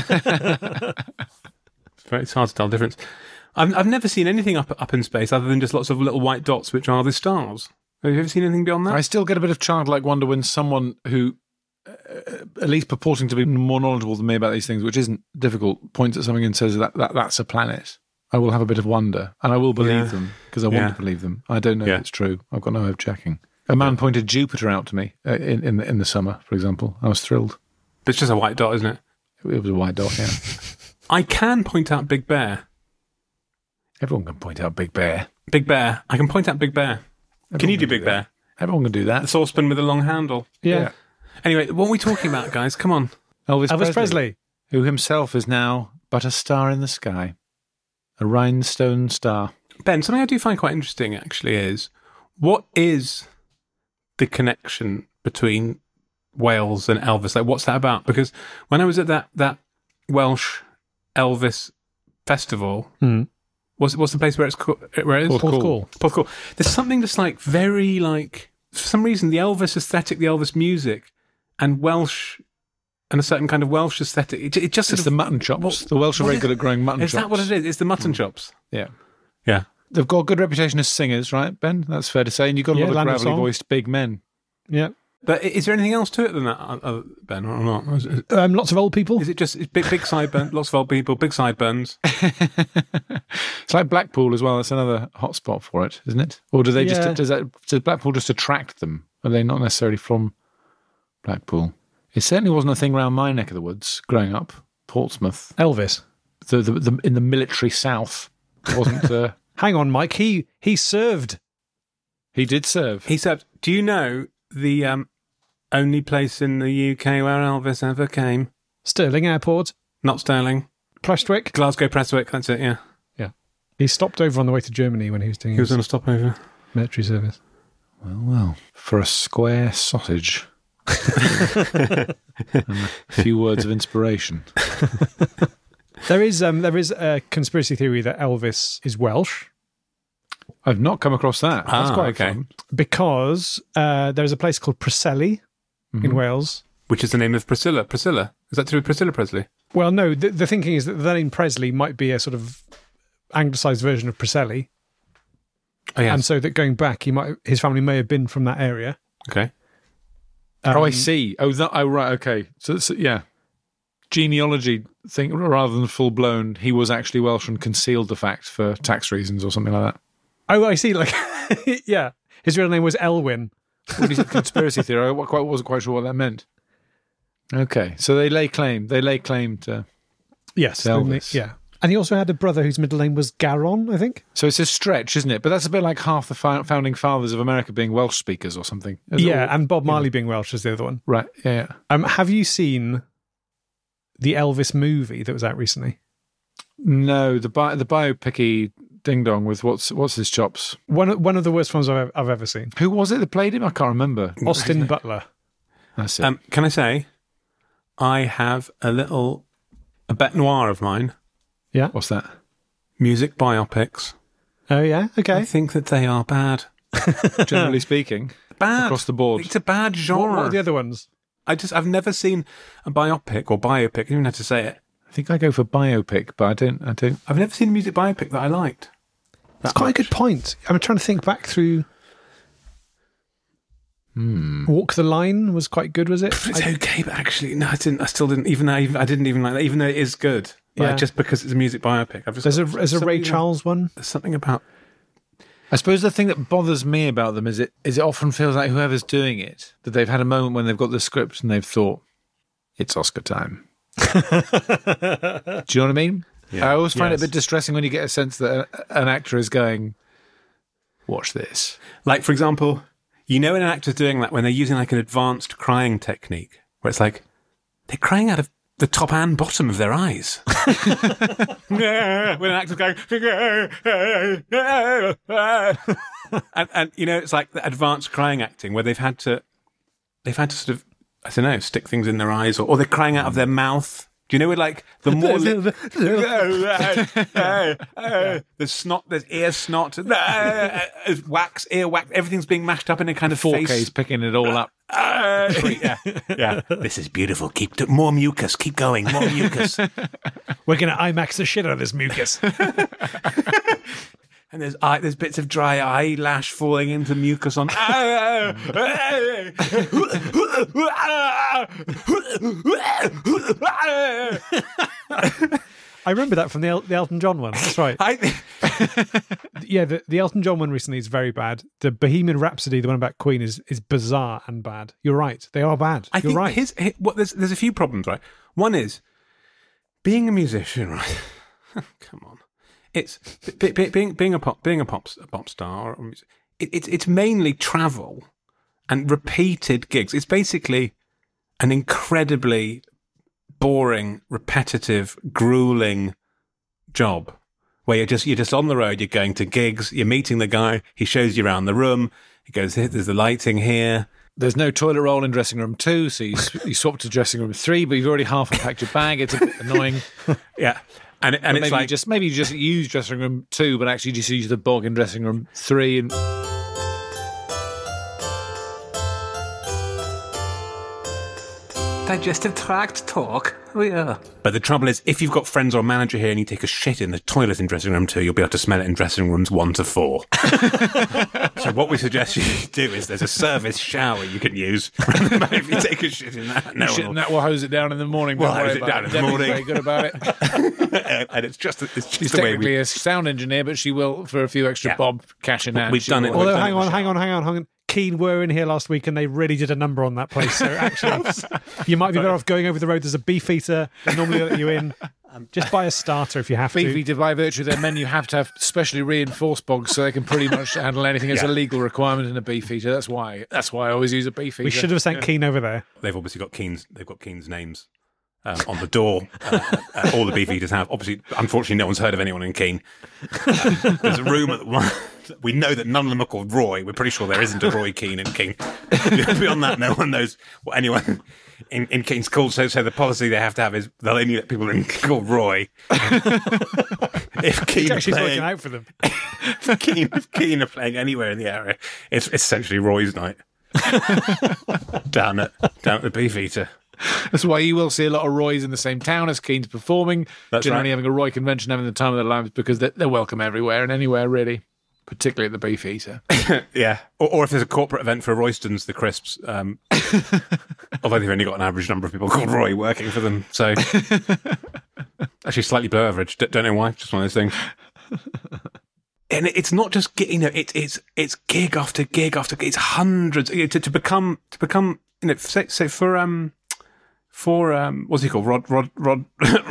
It's hard to tell the difference. I've never seen anything up in space other than just lots of little white dots, which are the stars. Have you ever seen anything beyond that? I still get a bit of childlike wonder when someone who, at least purporting to be more knowledgeable than me about these things, which isn't difficult, points at something and says that's a planet. I will have a bit of wonder, and I will believe them because I want to believe them. I don't know if it's true. I've got no way of checking. A man pointed Jupiter out to me in the summer, for example. I was thrilled. But it's just a white dot, isn't it? It was a white dot, yeah. I can point out Big Bear. Everyone can point out Big Bear. Big Bear. I can point out Big Bear. Can you do Big Bear? Everyone can do The that. saucepan with a long handle. Yeah. Anyway, what are we talking about, guys? Come on. Elvis Presley. who himself is now but a star in the sky, a rhinestone star. Ben, something I do find quite interesting, actually, is what is the connection between Wales and Elvis? Like, what's that about? Because when I was at that Welsh Elvis festival, what's the place where it is? Porthcawl. Porthcawl. There's something that's like very like, for some reason, the Elvis aesthetic, the Elvis music, and Welsh, and a certain kind of Welsh aesthetic. It just sort It's of, the mutton chops. The Welsh are very good at growing mutton is chops. that what it is? It's the mutton chops. Yeah. Yeah. They've got a good reputation as singers, right, Ben? That's fair to say. And you've got a Yeah, lot Land of of gravelly Song. voiced big men. Yeah. But is there anything else to it than that, Ben, or not? Lots of old people. Is it just big sideburns, lots of old people, big sideburns? It's like Blackpool as well. That's another hotspot for it, isn't it? Or do they Yeah. does Blackpool just attract them? Are they not necessarily from Blackpool? It certainly wasn't a thing around my neck of the woods growing up. Portsmouth, Elvis. the in the military south, it wasn't. Hang on, Mike. He served. He did serve. He said, do you know the only place in the UK where Elvis ever came? Stirling Airport. Not Stirling. Prestwick. Glasgow Prestwick, that's it, yeah. He stopped over on the way to Germany when he was doing He was his on a stopover. military service. Well, for a square sausage. And a few words of inspiration. There is a conspiracy theory that Elvis is Welsh I've not come across that. That's Ah, quite okay. fun. because there's a place called Preseli in Wales. Which is the name of Priscilla. Priscilla? Is that to do with Priscilla Presley? Well, no, the thinking is that the name Presley might be a sort of anglicised version of Preseli, Oh, yes. and so that going back, his family may have been from that area. Okay. I see. Oh, right. Okay. So, yeah, genealogy thing rather than full blown. He was actually Welsh and concealed the fact for tax reasons or something like that. Oh, I see. Like, yeah, his real name was Elwyn. When he said conspiracy theory, I wasn't quite sure what that meant. Okay, so they lay claim. They lay claim to. Yes, Elvis. yeah. And he also had a brother whose middle name was Garon, I think. So it's a stretch, isn't it? But that's a bit like half the founding fathers of America being Welsh speakers or something. Yeah, and Bob Marley being Welsh is the other one. Right. Yeah. Have you seen the Elvis movie that was out recently? No, the biopic-y ding dong with what's his chops. One of the worst ones I've ever seen. Who was it that played him? I can't remember. Austin Butler. That's it. Can I say, I have a bête noire of mine. Yeah. What's that? Music biopics. Oh yeah. I Okay. think that they are bad. Generally speaking, Bad. across the board. It's a bad What genre. are the other ones? I've never seen a biopic or biopic. I don't even have to say it. I think I go for biopic, but I don't. I've never seen a music biopic that I liked. That's quite a good point. I'm trying to think back through. Walk the Line was quite good, was it? It's okay, but actually, no, I didn't. I still didn't. I didn't even like that, even though it is good. But Yeah. just because it's a music biopic, I've just There's a Ray Charles one. There's something about. I suppose the thing that bothers me about them is it often feels like whoever's doing it, that they've had a moment when they've got the script and they've thought, it's Oscar time. Do you know what I mean? Yeah. I always find it Yes. a bit distressing when you get a sense that an actor is going, watch this. Like, for example, you know when an actor's doing that when they're using like an advanced crying technique, where it's like they're crying out of the top and bottom of their eyes. When an actor's going, and you know, it's like the advanced crying acting where they've had to sort of, I don't know, stick things in their eyes, or they're crying out of their mouth. Do you know, like the more there's snot, there's ear snot, there's wax, ear wax, everything's being mashed up in a kind of 4K's face. picking it all up. Yeah. This is beautiful. Keep more mucus. Keep going. More mucus. We're going to IMAX the shit out of this mucus. And there's bits of dry eyelash falling into mucus on. I remember that from the Elton John one. That's right. Yeah, the Elton John one recently is very bad. The Bohemian Rhapsody, the one about Queen, is bizarre and bad. You're right. They are bad. I You're think right. there's a few problems, right? One is being a musician, right? Come on, it's being a pop star. It's mainly travel and repeated gigs. It's basically an incredibly boring, repetitive, grueling job where you're just on the road, you're going to gigs, you're meeting the guy, he shows you around the room, he goes, there's the lighting here. There's no toilet roll in dressing room 2, so you swap to dressing room 3, but you've already half unpacked your bag. It's a bit annoying. Yeah. And it's maybe like... maybe you just use dressing room 2, but actually just use the bog in dressing room 3. And Digestive tract talk. Oh, yeah. But the trouble is, if you've got friends or a manager here and you take a shit in the toilet in dressing room 2, you'll be able to smell it in dressing rooms 1 to 4. So what we suggest you do is there's a service shower you can use. If you take a shit in that, no shit, one and will. that will hose it down in the morning. We'll Don't worry hose it about down in the Debbie's morning. very good about it. And it's just She's the way technically we... a sound engineer, but she will, for a few extra Yeah. bob cash in hand. We've she done will- it. Although, done hang it in the on. Keane were in here last week and they really did a number on that place. So actually, you might be better off going over the road. There's a Beefeater. They normally let you in. Just buy a starter if you have to. Beefeater, by virtue of their menu, have to have specially reinforced bogs so they can pretty much handle anything. It's a legal requirement in a Beefeater. That's why I always use a Beefeater. We should have sent Keane over there. They've obviously got Keane's names on the door. All the Beefeaters have. Obviously, unfortunately, no one's heard of anyone in Keane. There's a rumour that we know that none of them are called Roy. We're pretty sure there isn't a Roy Keane in Keane. Beyond that, no one knows what anyone in Keane's called. So the policy they have to have is they'll only let people in called Roy. If Keane It's are actually working playing, out for them. if Keane are playing anywhere in the area, it's essentially Roy's night. down at the Beefeater. That's why you will see a lot of Roys in the same town as Keane's performing. That's generally right. having a Roy convention, having the time of their lives, because they're welcome everywhere and anywhere, really. Particularly at the Beefeater. Yeah, or if there's a corporate event for Roystons, the crisps, although they've only got an average number of people called Roy working for them, so actually slightly below average. Don't know why, just one of those things. And it's not just it's gig after gig after gig. It's hundreds to become say for what's he called, Rodal.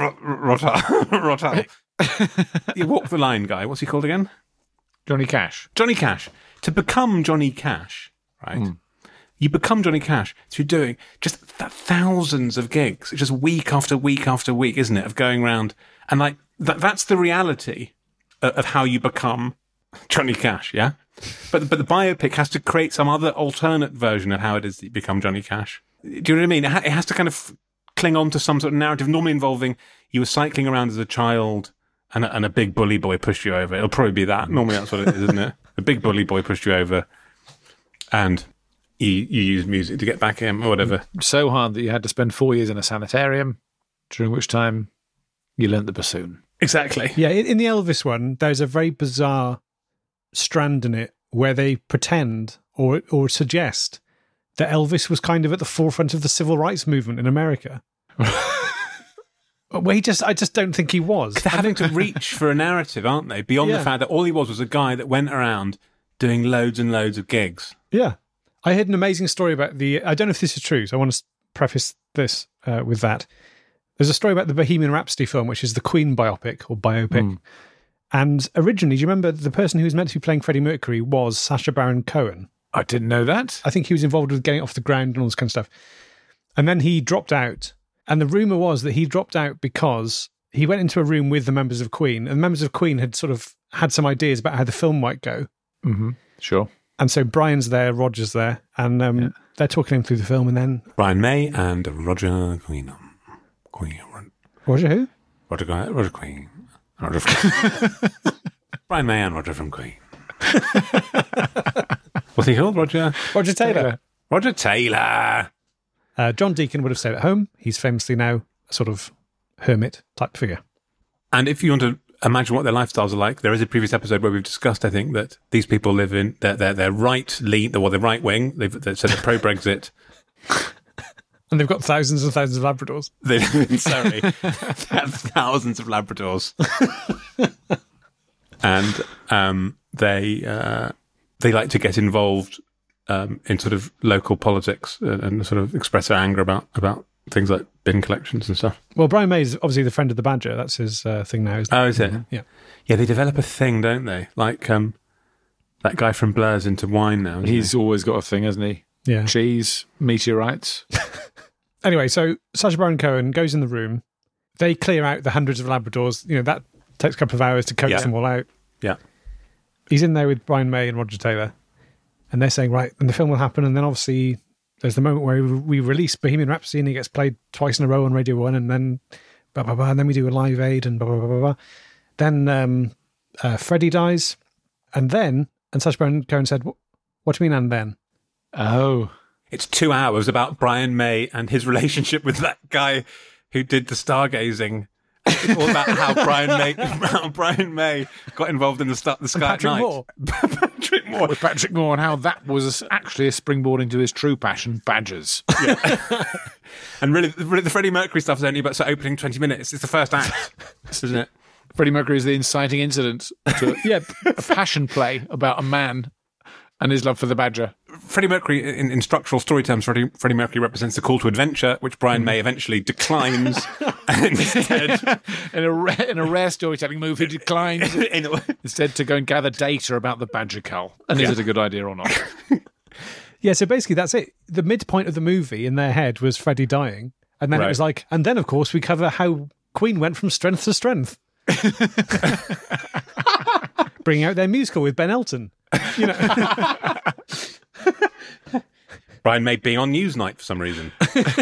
You walk the line guy. What's he called again? Johnny Cash. Johnny Cash. To become Johnny Cash, right? You become Johnny Cash through doing just thousands of gigs, just week after week after week, isn't it? Of going around and like that's the reality of how you become Johnny Cash, yeah. But the biopic has to create some other alternate version of how it is that you become Johnny Cash. Do you know what I mean? It has to kind of cling on to some sort of narrative, normally involving you were cycling around as a child. And a big bully boy pushed you over. It'll probably be that. Normally that's what it is, isn't it? A big bully boy pushed you over and you use music to get back in or whatever. So hard that you had to spend 4 years in a sanitarium, during which time you learnt the bassoon. Exactly. Yeah, in the Elvis one, there's a very bizarre strand in it where they pretend or suggest that Elvis was kind of at the forefront of the civil rights movement in America. Well, I just don't think he was. They're having to reach for a narrative, aren't they? Beyond the fact that all he was a guy that went around doing loads and loads of gigs. Yeah. I heard an amazing story about I don't know if this is true, so I want to preface this with that. There's a story about the Bohemian Rhapsody film, which is the Queen biopic. And originally, do you remember the person who was meant to be playing Freddie Mercury was Sacha Baron Cohen? I didn't know that. I think he was involved with getting it off the ground and all this kind of stuff. And then he dropped out. And the rumour was that he dropped out because he went into a room with the members of Queen, and the members of Queen had sort of had some ideas about how the film might go. Mm-hmm. Sure. And so Brian's there, Roger's there, and they're talking him through the film, and then... Brian May and Roger Queen. Roger who? Roger Queen. Roger Brian May and Roger from Queen. What's he called? Roger Taylor. Roger Taylor. John Deacon would have stayed at home. He's famously now a sort of hermit type figure. And if you want to imagine what their lifestyles are like, there is a previous episode where we've discussed, I think, that these people live in their right lean, or the right wing. So they're pro-Brexit. And they've got thousands and thousands of Labradors. They live in Surrey. They have thousands of Labradors. And they like to get involved in sort of local politics and sort of express their anger about things like bin collections and stuff. Well, Brian May is obviously the friend of the Badger. That's his thing now, isn't it? Oh, is it? Yeah. Yeah, they develop a thing, don't they? Like that guy from Blur's into wine now. Isn't He's always got a thing, hasn't he? Yeah. Cheese, meteorites. Anyway, so Sacha Baron Cohen goes in the room. They clear out the hundreds of Labradors. That takes a couple of hours to coax them all out. Yeah. He's in there with Brian May and Roger Taylor. And they're saying, right, and the film will happen. And then obviously there's the moment where we release Bohemian Rhapsody and he gets played twice in a row on Radio 1. And then blah, blah, blah. And then we do a Live Aid and blah, blah, blah, blah, blah. Then Freddie dies. And Sacha Baron Cohen said, what do you mean and then? Oh. It's 2 hours about Brian May and his relationship with that guy who did the stargazing. It's all about how Brian May got involved in the Sky at Patrick Night. Moore. Patrick Moore. With Patrick Moore and how that was actually a springboard into his true passion, badgers. And really, the Freddie Mercury stuff is only about opening 20 minutes. It's the first act, isn't it? Freddie Mercury is the inciting incident to a passion play about a man and his love for the badger. Freddie Mercury, in structural story terms, Freddie Mercury represents the call to adventure, which Brian May eventually declines. And instead, in a rare storytelling move, he declines instead to go and gather data about the badger cull. And is it a good idea or not? Yeah, so basically that's it. The midpoint of the movie in their head was Freddie dying. And then it was like, and then of course we cover how Queen went from strength to strength. Bringing out their musical with Ben Elton. Brian May being on Newsnight for some reason.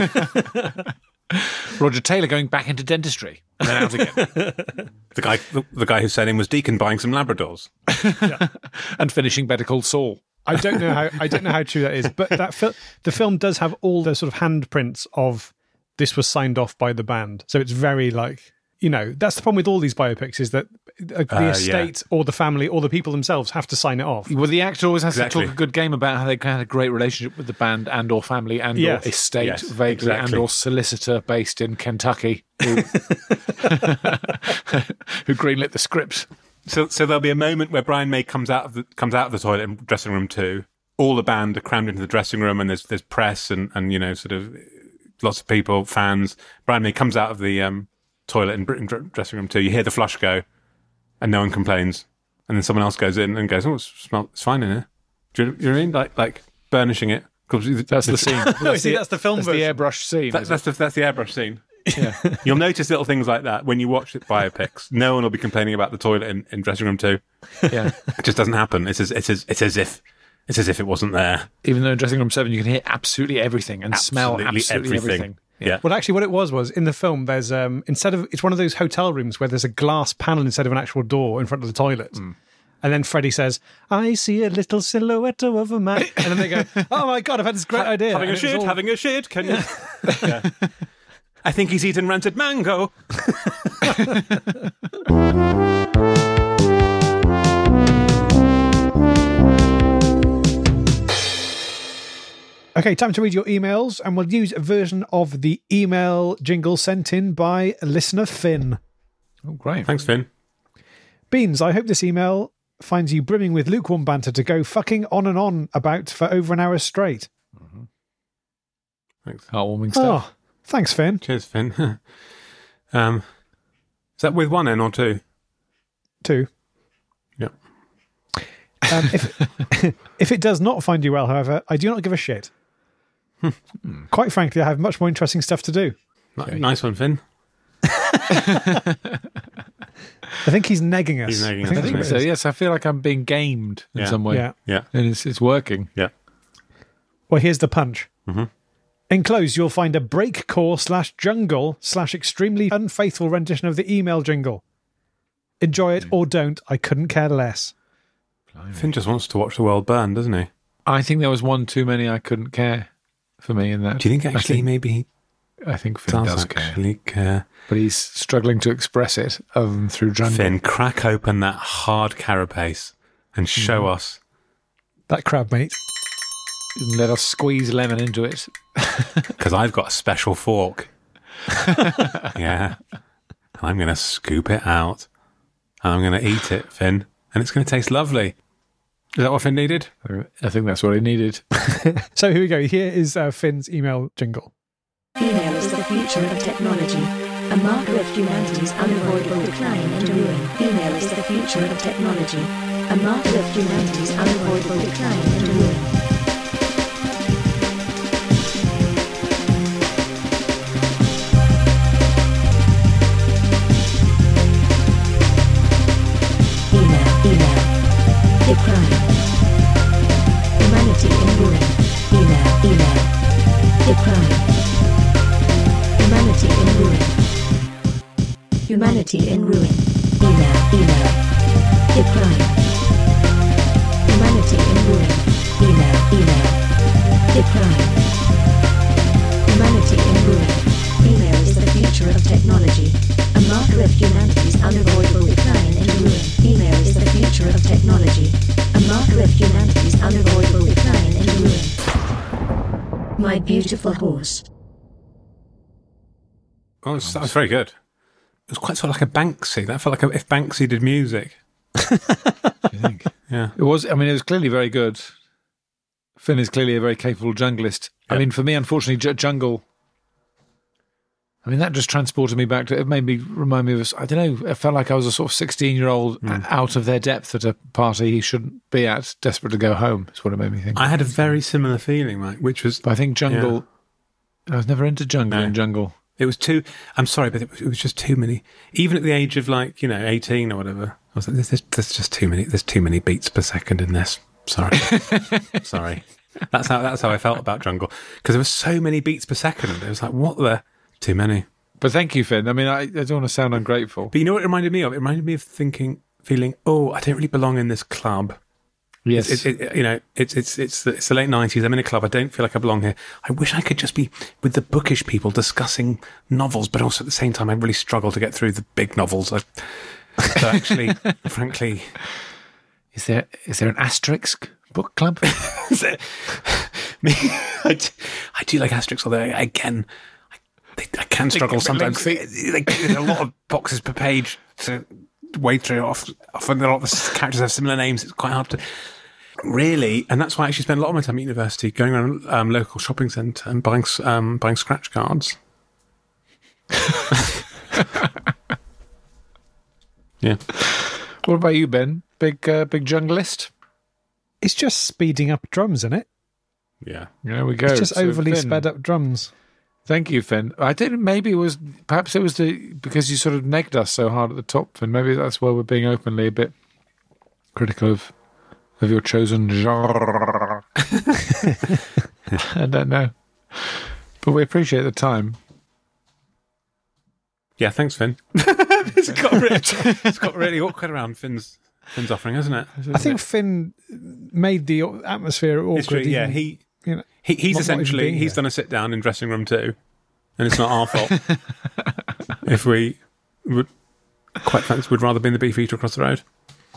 Roger Taylor going back into dentistry and then out again. The guy whose surname was Deacon buying some Labradors. And finishing Better Call Saul. I don't know how true that is, but the film does have all the sort of handprints of this was signed off by the band. So it's very that's the problem with all these biopics is that the estate or the family or the people themselves have to sign it off. Well, the actor always has to talk a good game about how they had a great relationship with the band and or family and or estate, vaguely, and or solicitor based in Kentucky who greenlit the script. So there'll be a moment where Brian May comes out of the toilet in dressing room 2. All the band are crammed into the dressing room, and there's press and sort of lots of people, fans. Brian May comes out of the toilet in dressing room 2. You hear the flush go, and no one complains. And then someone else goes in and goes, "Oh, it's fine in here." Do you know what I mean? Like burnishing it. That's the scene. That's the film version. version. The airbrush scene. That's the airbrush scene. Yeah. You'll notice little things like that when you watch biopics. No one will be complaining about the toilet in dressing room 2. Yeah, it just doesn't happen. It's as if it wasn't there. Even though in dressing room 7 you can hear absolutely everything and smell absolutely everything. Yeah. Well, actually, what it was in the film, there's it's one of those hotel rooms where there's a glass panel instead of an actual door in front of the toilet. And then Freddie says, "I see a little silhouette of a man." And then they go, "Oh my God, I've had this great idea." Having a shit. Can you? Yeah. I think he's eaten rancid mango. Okay, time to read your emails, and we'll use a version of the email jingle sent in by listener Finn. Oh, great. Thanks, Finn. Beans, I hope this email finds you brimming with lukewarm banter to go fucking on and on about for over an hour straight. Thanks. Heartwarming stuff. Oh, thanks, Finn. Cheers, Finn. Is that with one N or two? 2. Yep. If it does not find you well, however, I do not give a shit. Quite frankly, I have much more interesting stuff to do. Nice one, Finn. I think he's negging us. He's negging us, I think isn't so. it? Yes, I feel like I'm being gamed in some way. Yeah. Yeah. And it's working. Yeah. Well, here's the punch. Enclosed, you'll find a breakcore /jungle / extremely unfaithful rendition of the email jingle. Enjoy it or don't. I couldn't care less. Finn just wants to watch the world burn, doesn't he? I think there was one too many I couldn't care for me in that. Do you think actually maybe I think Finn does actually care? But he's struggling to express it other than through jungle. Finn, crack open that hard carapace and show us. That crab, mate. And let us squeeze lemon into it. Because I've got a special fork. Yeah. And I'm going to scoop it out. And I'm going to eat it, Finn. And it's going to taste lovely. Is that what Finn needed? I think that's what he needed. So here we go. Here is Finn's email jingle. Email is the future of technology, a marker of humanity's unavoidable decline and ruin. Email is the future of technology, a marker of humanity's unavoidable decline and ruin. Decline. Humanity in ruin. Email. Decline. Humanity in ruin. Humanity in ruin. Email. Decline. Humanity in ruin. Email. Decline. Humanity in ruin. Email is the future of technology. A marker of humanity's unavoidable decline into ruin. Email is the future of technology. A marker of humanity's unavoidable decline into ruin. My beautiful horse. Oh, that was very good. It was quite sort of like a Banksy. That felt like if Banksy did music. You think? Yeah. It was. I mean, it was clearly very good. Finn is clearly a very capable junglist. I Yep. mean, for me, unfortunately, jungle. I mean, that just transported me back to. It made me remind me of. I don't know. It felt like I was a sort of 16-year-old out of their depth at a party he shouldn't be at, desperate to go home. Is what it made me think. I had a very similar feeling, Mike, which was But I think jungle. I was never into jungle No. and jungle. it was too. I'm sorry, but it was just too many. Even at the age of 18 or whatever, I was like, there's just too many. There's too many beats per second in this. Sorry, sorry. That's how I felt about jungle because there were so many beats per second. It was like, what the. Too many. But thank you, Finn. I mean, I don't want to sound ungrateful. But you know what it reminded me of? It reminded me of feeling, oh, I don't really belong in this club. Yes. It's the late 90s. I'm in a club. I don't feel like I belong here. I wish I could just be with the bookish people discussing novels, but also at the same time, I really struggle to get through the big novels. So actually, frankly, Is there an asterisk book club? I do like Asterix, although again, I can struggle sometimes. There's a lot of boxes per page to wade through. Often a lot of the characters have similar names. It's quite hard to really, and that's why I actually spend a lot of my time at university going around local shopping centre and buying scratch cards. Yeah. What about you, Ben? Big junglist? It's just speeding up drums, isn't it? Yeah. There we go. It's just So, overly Finn, sped up drums. Thank you, Finn. I didn't. Maybe perhaps it was because you sort of negged us so hard at the top, Finn. Maybe that's why we're being openly a bit critical of your chosen genre. I don't know, but we appreciate the time. Yeah, thanks, Finn. It's got really awkward around Finn's offering, hasn't it? I think Finn made the atmosphere awkward. It's true. Yeah, even, you know, he's not even essentially being he's there. done a sit down in dressing room too, and it's not our fault if we would quite frankly would rather be in the Beefeater across the road.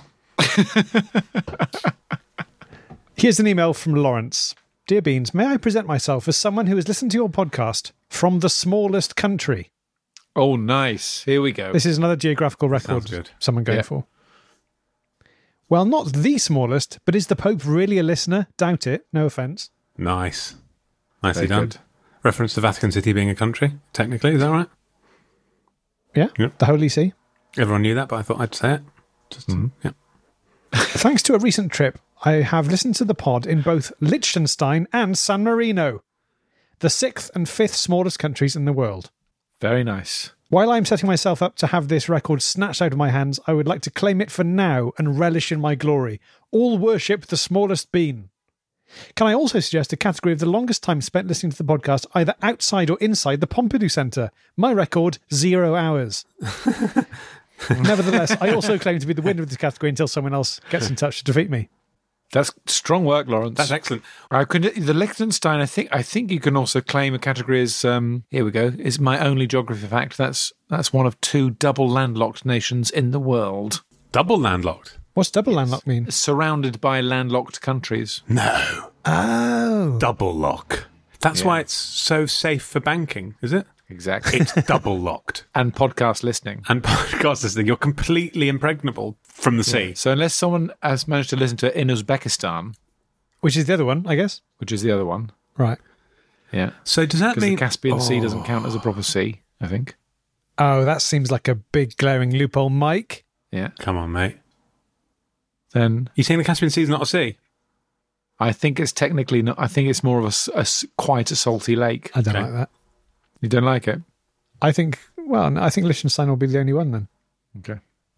Here's an email from Lawrence. Dear Beans, may I present myself as someone who has listened to your podcast from the smallest country? Oh, nice. Here we go. This is another geographical record Sounds good. someone going Yeah. for. Well, not the smallest, but is the Pope really a listener? Doubt it. No offence. Nice, nicely Very done. good. Reference to Vatican City being a country, technically, is that right? Yeah? Yeah. The Holy See. Everyone knew that, but I thought I'd say it. Just, yeah. Thanks to a recent trip, I have listened to the pod in both Liechtenstein and San Marino, the 6th and 5th smallest countries in the world. Very nice. While I'm setting myself up to have this record snatched out of my hands, I would like to claim it for now and relish in my glory. All worship the smallest bean. Can I also suggest a category of the longest time spent listening to the podcast, either outside or inside the Pompidou Centre? My record, 0 hours. Nevertheless, I also claim to be the winner of this category until someone else gets in touch to defeat me. That's strong work, Lawrence. That's excellent. The Liechtenstein. I think you can also claim a category as here we go. Is my only geography fact. That's one of 2 double landlocked nations in the world, Double landlocked. What's double landlocked mean? surrounded by landlocked countries. No, Oh. double lock. That's why it's so safe for banking, is it? Exactly. It's double locked. And podcast listening. And podcast listening, you're completely impregnable from the sea. So unless someone has managed to listen to it in Uzbekistan, Which is the other one, I guess. which is the other one, Right. yeah, So does that because mean the Caspian Sea doesn't count as a proper sea, I think. Oh, that seems like a big glaring loophole, Mike. Yeah. Come on, mate. Then You saying the Caspian Sea is not a sea? I think it's technically not. I think it's more of quite a salty lake. I don't Okay. like that. You don't like it? I think Liechtenstein will be the only one then. Okay.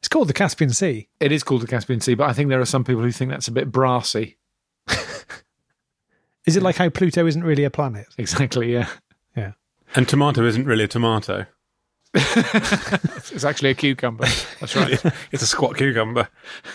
It's called the Caspian Sea. It is called the Caspian Sea, but I think there are some people who think that's a bit brassy. Is it like how Pluto isn't really a planet? Exactly, yeah. Yeah. And tomato isn't really a tomato. It's actually a cucumber. That's right. It's a squat cucumber.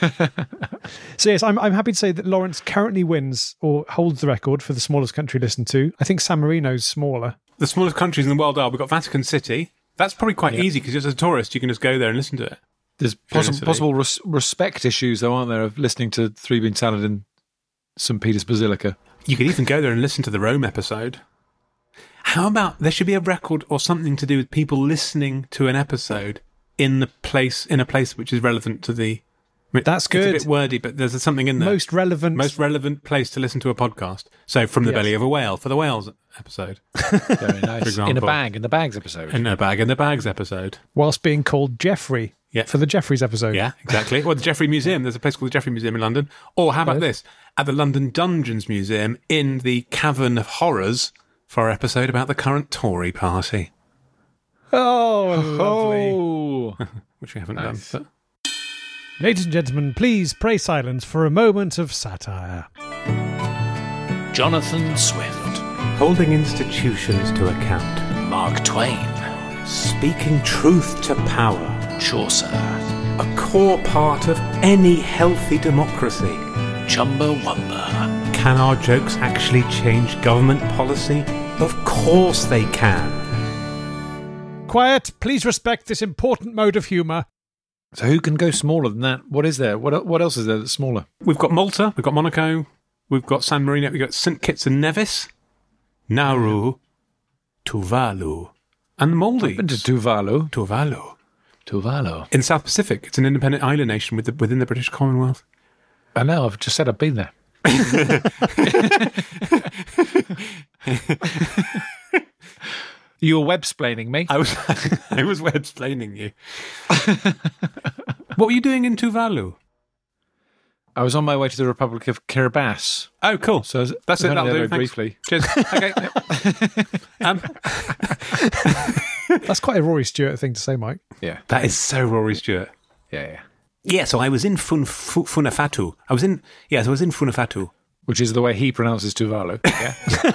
So yes, I'm happy to say that Lawrence currently wins or holds the record for the smallest country listened to. I think San Marino's smaller. The smallest countries in the world are, we've got Vatican City. That's probably quite easy because as a tourist, you can just go there and listen to it. There's possible respect issues, though, aren't there, of listening to Three Bean Salad in St. Peter's Basilica? You could even go there and listen to the Rome episode. How about there should be a record or something to do with people listening to an episode in a place which is relevant to the... That's good. It's a bit wordy, but there's something in there. Most relevant place to listen to a podcast. So, from the belly of a whale for the whales episode. Very nice. For example. In the bags episode. In a bag in the bags episode. whilst being called Jeffrey for the Jeffreys episode. Yeah, exactly. Well, the Jeffrey Museum. There's a place called the Jeffrey Museum in London. Or how about this? At the London Dungeons Museum in the Cavern of Horrors for our episode about the current Tory party. Oh, lovely. Oh. Which we haven't Nice. done. But Ladies and gentlemen, please pray silence for a moment of satire. Jonathan Swift. holding institutions to account. Mark Twain. Speaking truth to power. Chaucer. A core part of any healthy democracy. Chumbawamba. Can our jokes actually change government policy? Of course they can. Quiet, please respect this important mode of humour. So who can go smaller than that? What is there? What else is there that's smaller? We've got Malta, we've got Monaco, we've got San Marino, we've got St. Kitts and Nevis, Nauru, Tuvalu, and the Maldives. I've been to Tuvalu. Tuvalu. In the South Pacific. It's an independent island nation within the British Commonwealth. I know, I've just said I've been there. You were web-splaining me. I was web-splaining you. What were you doing in Tuvalu? I was on my way to the Republic of Kiribati. Oh, cool. So That's it. only That'll there do. very Thanks. briefly. Cheers. Okay. That's quite a Rory Stewart thing to say, Mike. Yeah. That is so Rory Stewart. Yeah. Yeah, so I was in Funafatu. I was in Funafatu. Which is the way he pronounces Tuvalu. Yeah.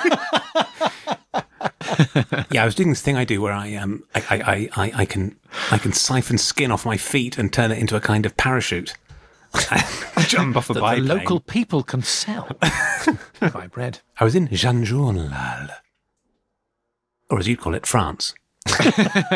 Yeah, I was doing this thing I do where I can siphon skin off my feet and turn it into a kind of parachute. Jump off a The biplane. local people can sell my bread. I was in Janjournal, or as you'd call it, France. Do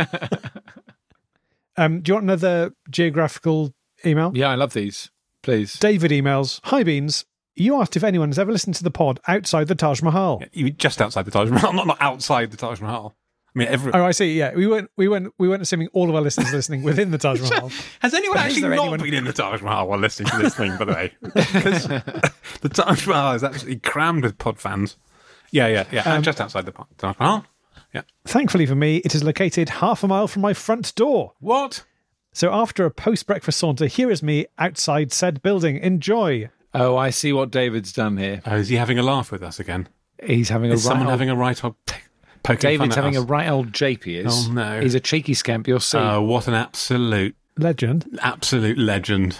you want another geographical email? Yeah, I love these. Please. David emails, Hi Beans, you asked if anyone has ever listened to the pod outside the Taj Mahal. You were just outside the Taj Mahal, not outside the Taj Mahal. I mean, Oh, I see. Yeah, we weren't assuming all of our listeners are listening within the Taj Mahal. Has anyone But is actually there not anyone- been in the Taj Mahal while listening to this thing, by the way? Because the Taj Mahal is absolutely crammed with pod fans. Yeah. And just outside the Taj Mahal. Yeah. Thankfully for me, it is located half a mile from my front door. What? So after a post-breakfast saunter, here is me outside said building. Enjoy. Oh, I see what David's done here. Oh, is he having a laugh with us again? He's having Is a right someone old... having a right old poking David's fun at having us? a right old jape, he is. Oh, no. He's a cheeky scamp, you'll see. Oh, what an absolute legend.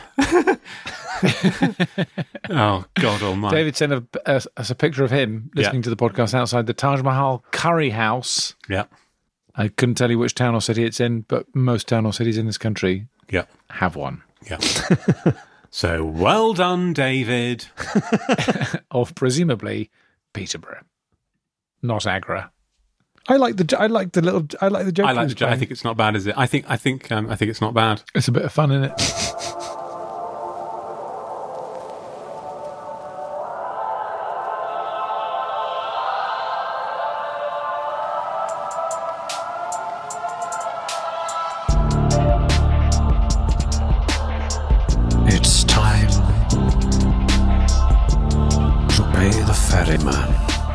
Oh, God almighty. David sent us a picture of him listening to the podcast outside the Taj Mahal Curry House. Yeah. I couldn't tell you which town or city it's in, but most town or cities in this country Yeah. have one. Yeah. So, well done, David. Of presumably Peterborough, not Agra. I like the joke. I like he the was joke. I playing. think it's not bad, is it? I think it's not bad. It's a bit of fun, isn't it? It's time to pay the ferryman.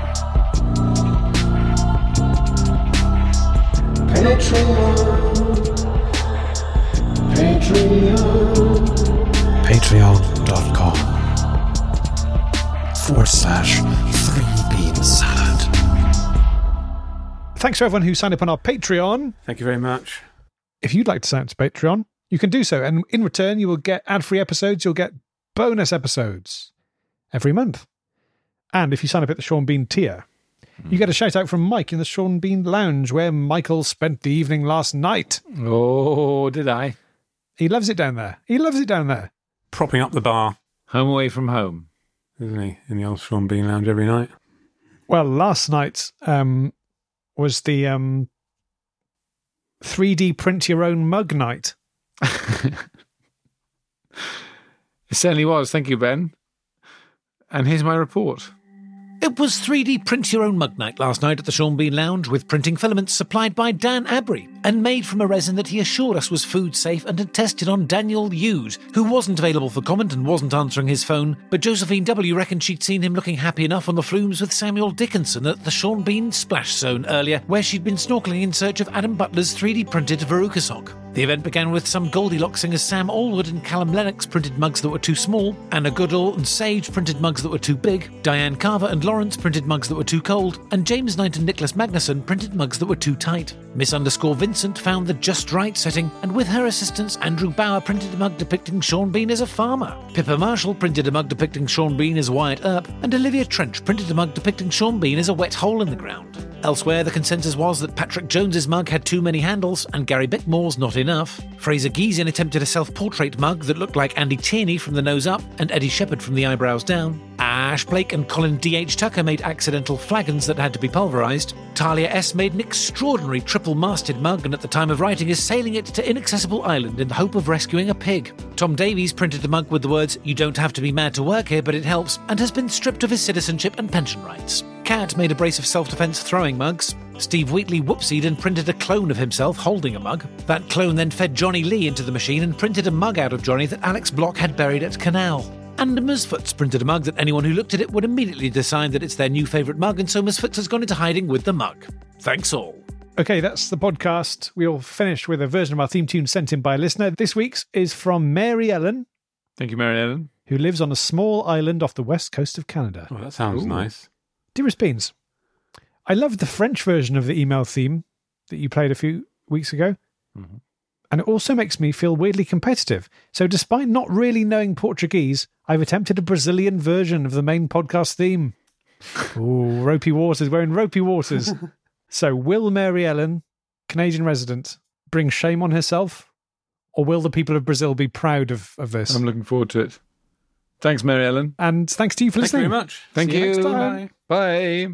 Patreon.com/3beansalad. Thanks for everyone who signed up on our Patreon. Thank you very much. If you'd like to sign up to Patreon, you can do so. And in return, you will get ad-free episodes. You'll get bonus episodes every month. And if you sign up at the Sean Bean tier, you get a shout out from Mike in the Sean Bean Lounge, where Michael spent the evening last night. Oh, did I? He loves it down there. He loves it down there. Propping up the bar, Home away from home. isn't he? In the old Sean Bean Lounge every night. Well, last night was the 3D print your own mug night. It certainly was. Thank you, Ben. And here's my report. It was 3D print your own mug night last night at the Sean Bean Lounge, with printing filaments supplied by Dan Abry and made from a resin that he assured us was food safe and had tested on Daniel Hughes, who wasn't available for comment and wasn't answering his phone, but Josephine W. reckoned she'd seen him looking happy enough on the flumes with Samuel Dickinson at the Sean Bean Splash Zone earlier, where she'd been snorkeling in search of Adam Butler's 3D printed Veruca sock. The event began with some Goldilocks singers Sam Allwood and Callum Lennox printed mugs that were too small, Anna Goodall and Sage printed mugs that were too big, Diane Carver and Lawrence printed mugs that were too cold, and James Knight and Nicholas Magnuson printed mugs that were too tight. Miss_Vincent found the just right setting, and with her assistance, Andrew Bauer printed a mug depicting Sean Bean as a farmer. Pippa Marshall printed a mug depicting Sean Bean as Wyatt Earp, and Olivia Trench printed a mug depicting Sean Bean as a wet hole in the ground. Elsewhere, the consensus was that Patrick Jones's mug had too many handles, and Gary Bickmore's not enough. Fraser Giesen attempted a self-portrait mug that looked like Andy Tierney from the nose up and Eddie Shepherd from the eyebrows down. Ash Blake and Colin D.H. Tucker made accidental flagons that had to be pulverised. Talia S. made an extraordinary triple-masted mug, and at the time of writing is sailing it to Inaccessible Island in the hope of rescuing a pig. Tom Davies printed a mug with the words, "You don't have to be mad to work here, but it helps," and has been stripped of his citizenship and pension rights. Cat made a brace of self-defence throwing mugs. Steve Wheatley whoopsied and printed a clone of himself holding a mug. That clone then fed Johnny Lee into the machine and printed a mug out of Johnny that Alex Block had buried at Canal. And Misfits printed a mug that anyone who looked at it would immediately decide that it's their new favourite mug, and so Misfits has gone into hiding with the mug. Thanks all. Okay, that's the podcast. We'll finish with a version of our theme tune sent in by a listener. This week's is from Mary Ellen, Thank you, Mary Ellen. who lives on a small island off the west coast of Canada. Oh, that sounds nice. Dearest Beans, I loved the French version of the email theme that you played a few weeks ago. Mm-hmm. And it also makes me feel weirdly competitive. So despite not really knowing Portuguese, I've attempted a Brazilian version of the main podcast theme. Ooh, ropey waters. We're in ropey waters. So will Mary Ellen, Canadian resident, bring shame on herself? Or will the people of Brazil be proud of this? I'm looking forward to it. Thanks, Mary Ellen. And thanks to you for Thank you listening. very much. Thank See you. next time. Bye.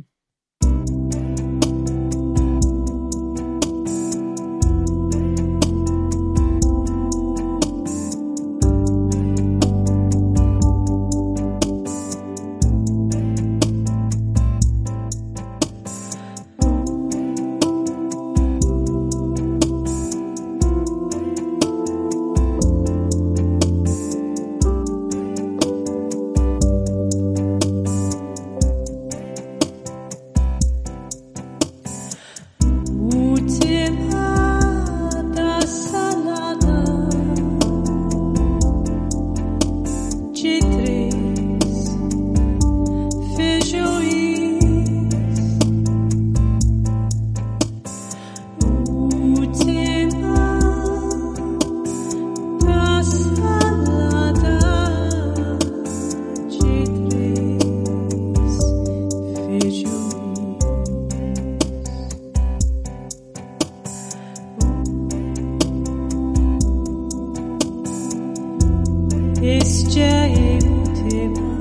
Este é o tema.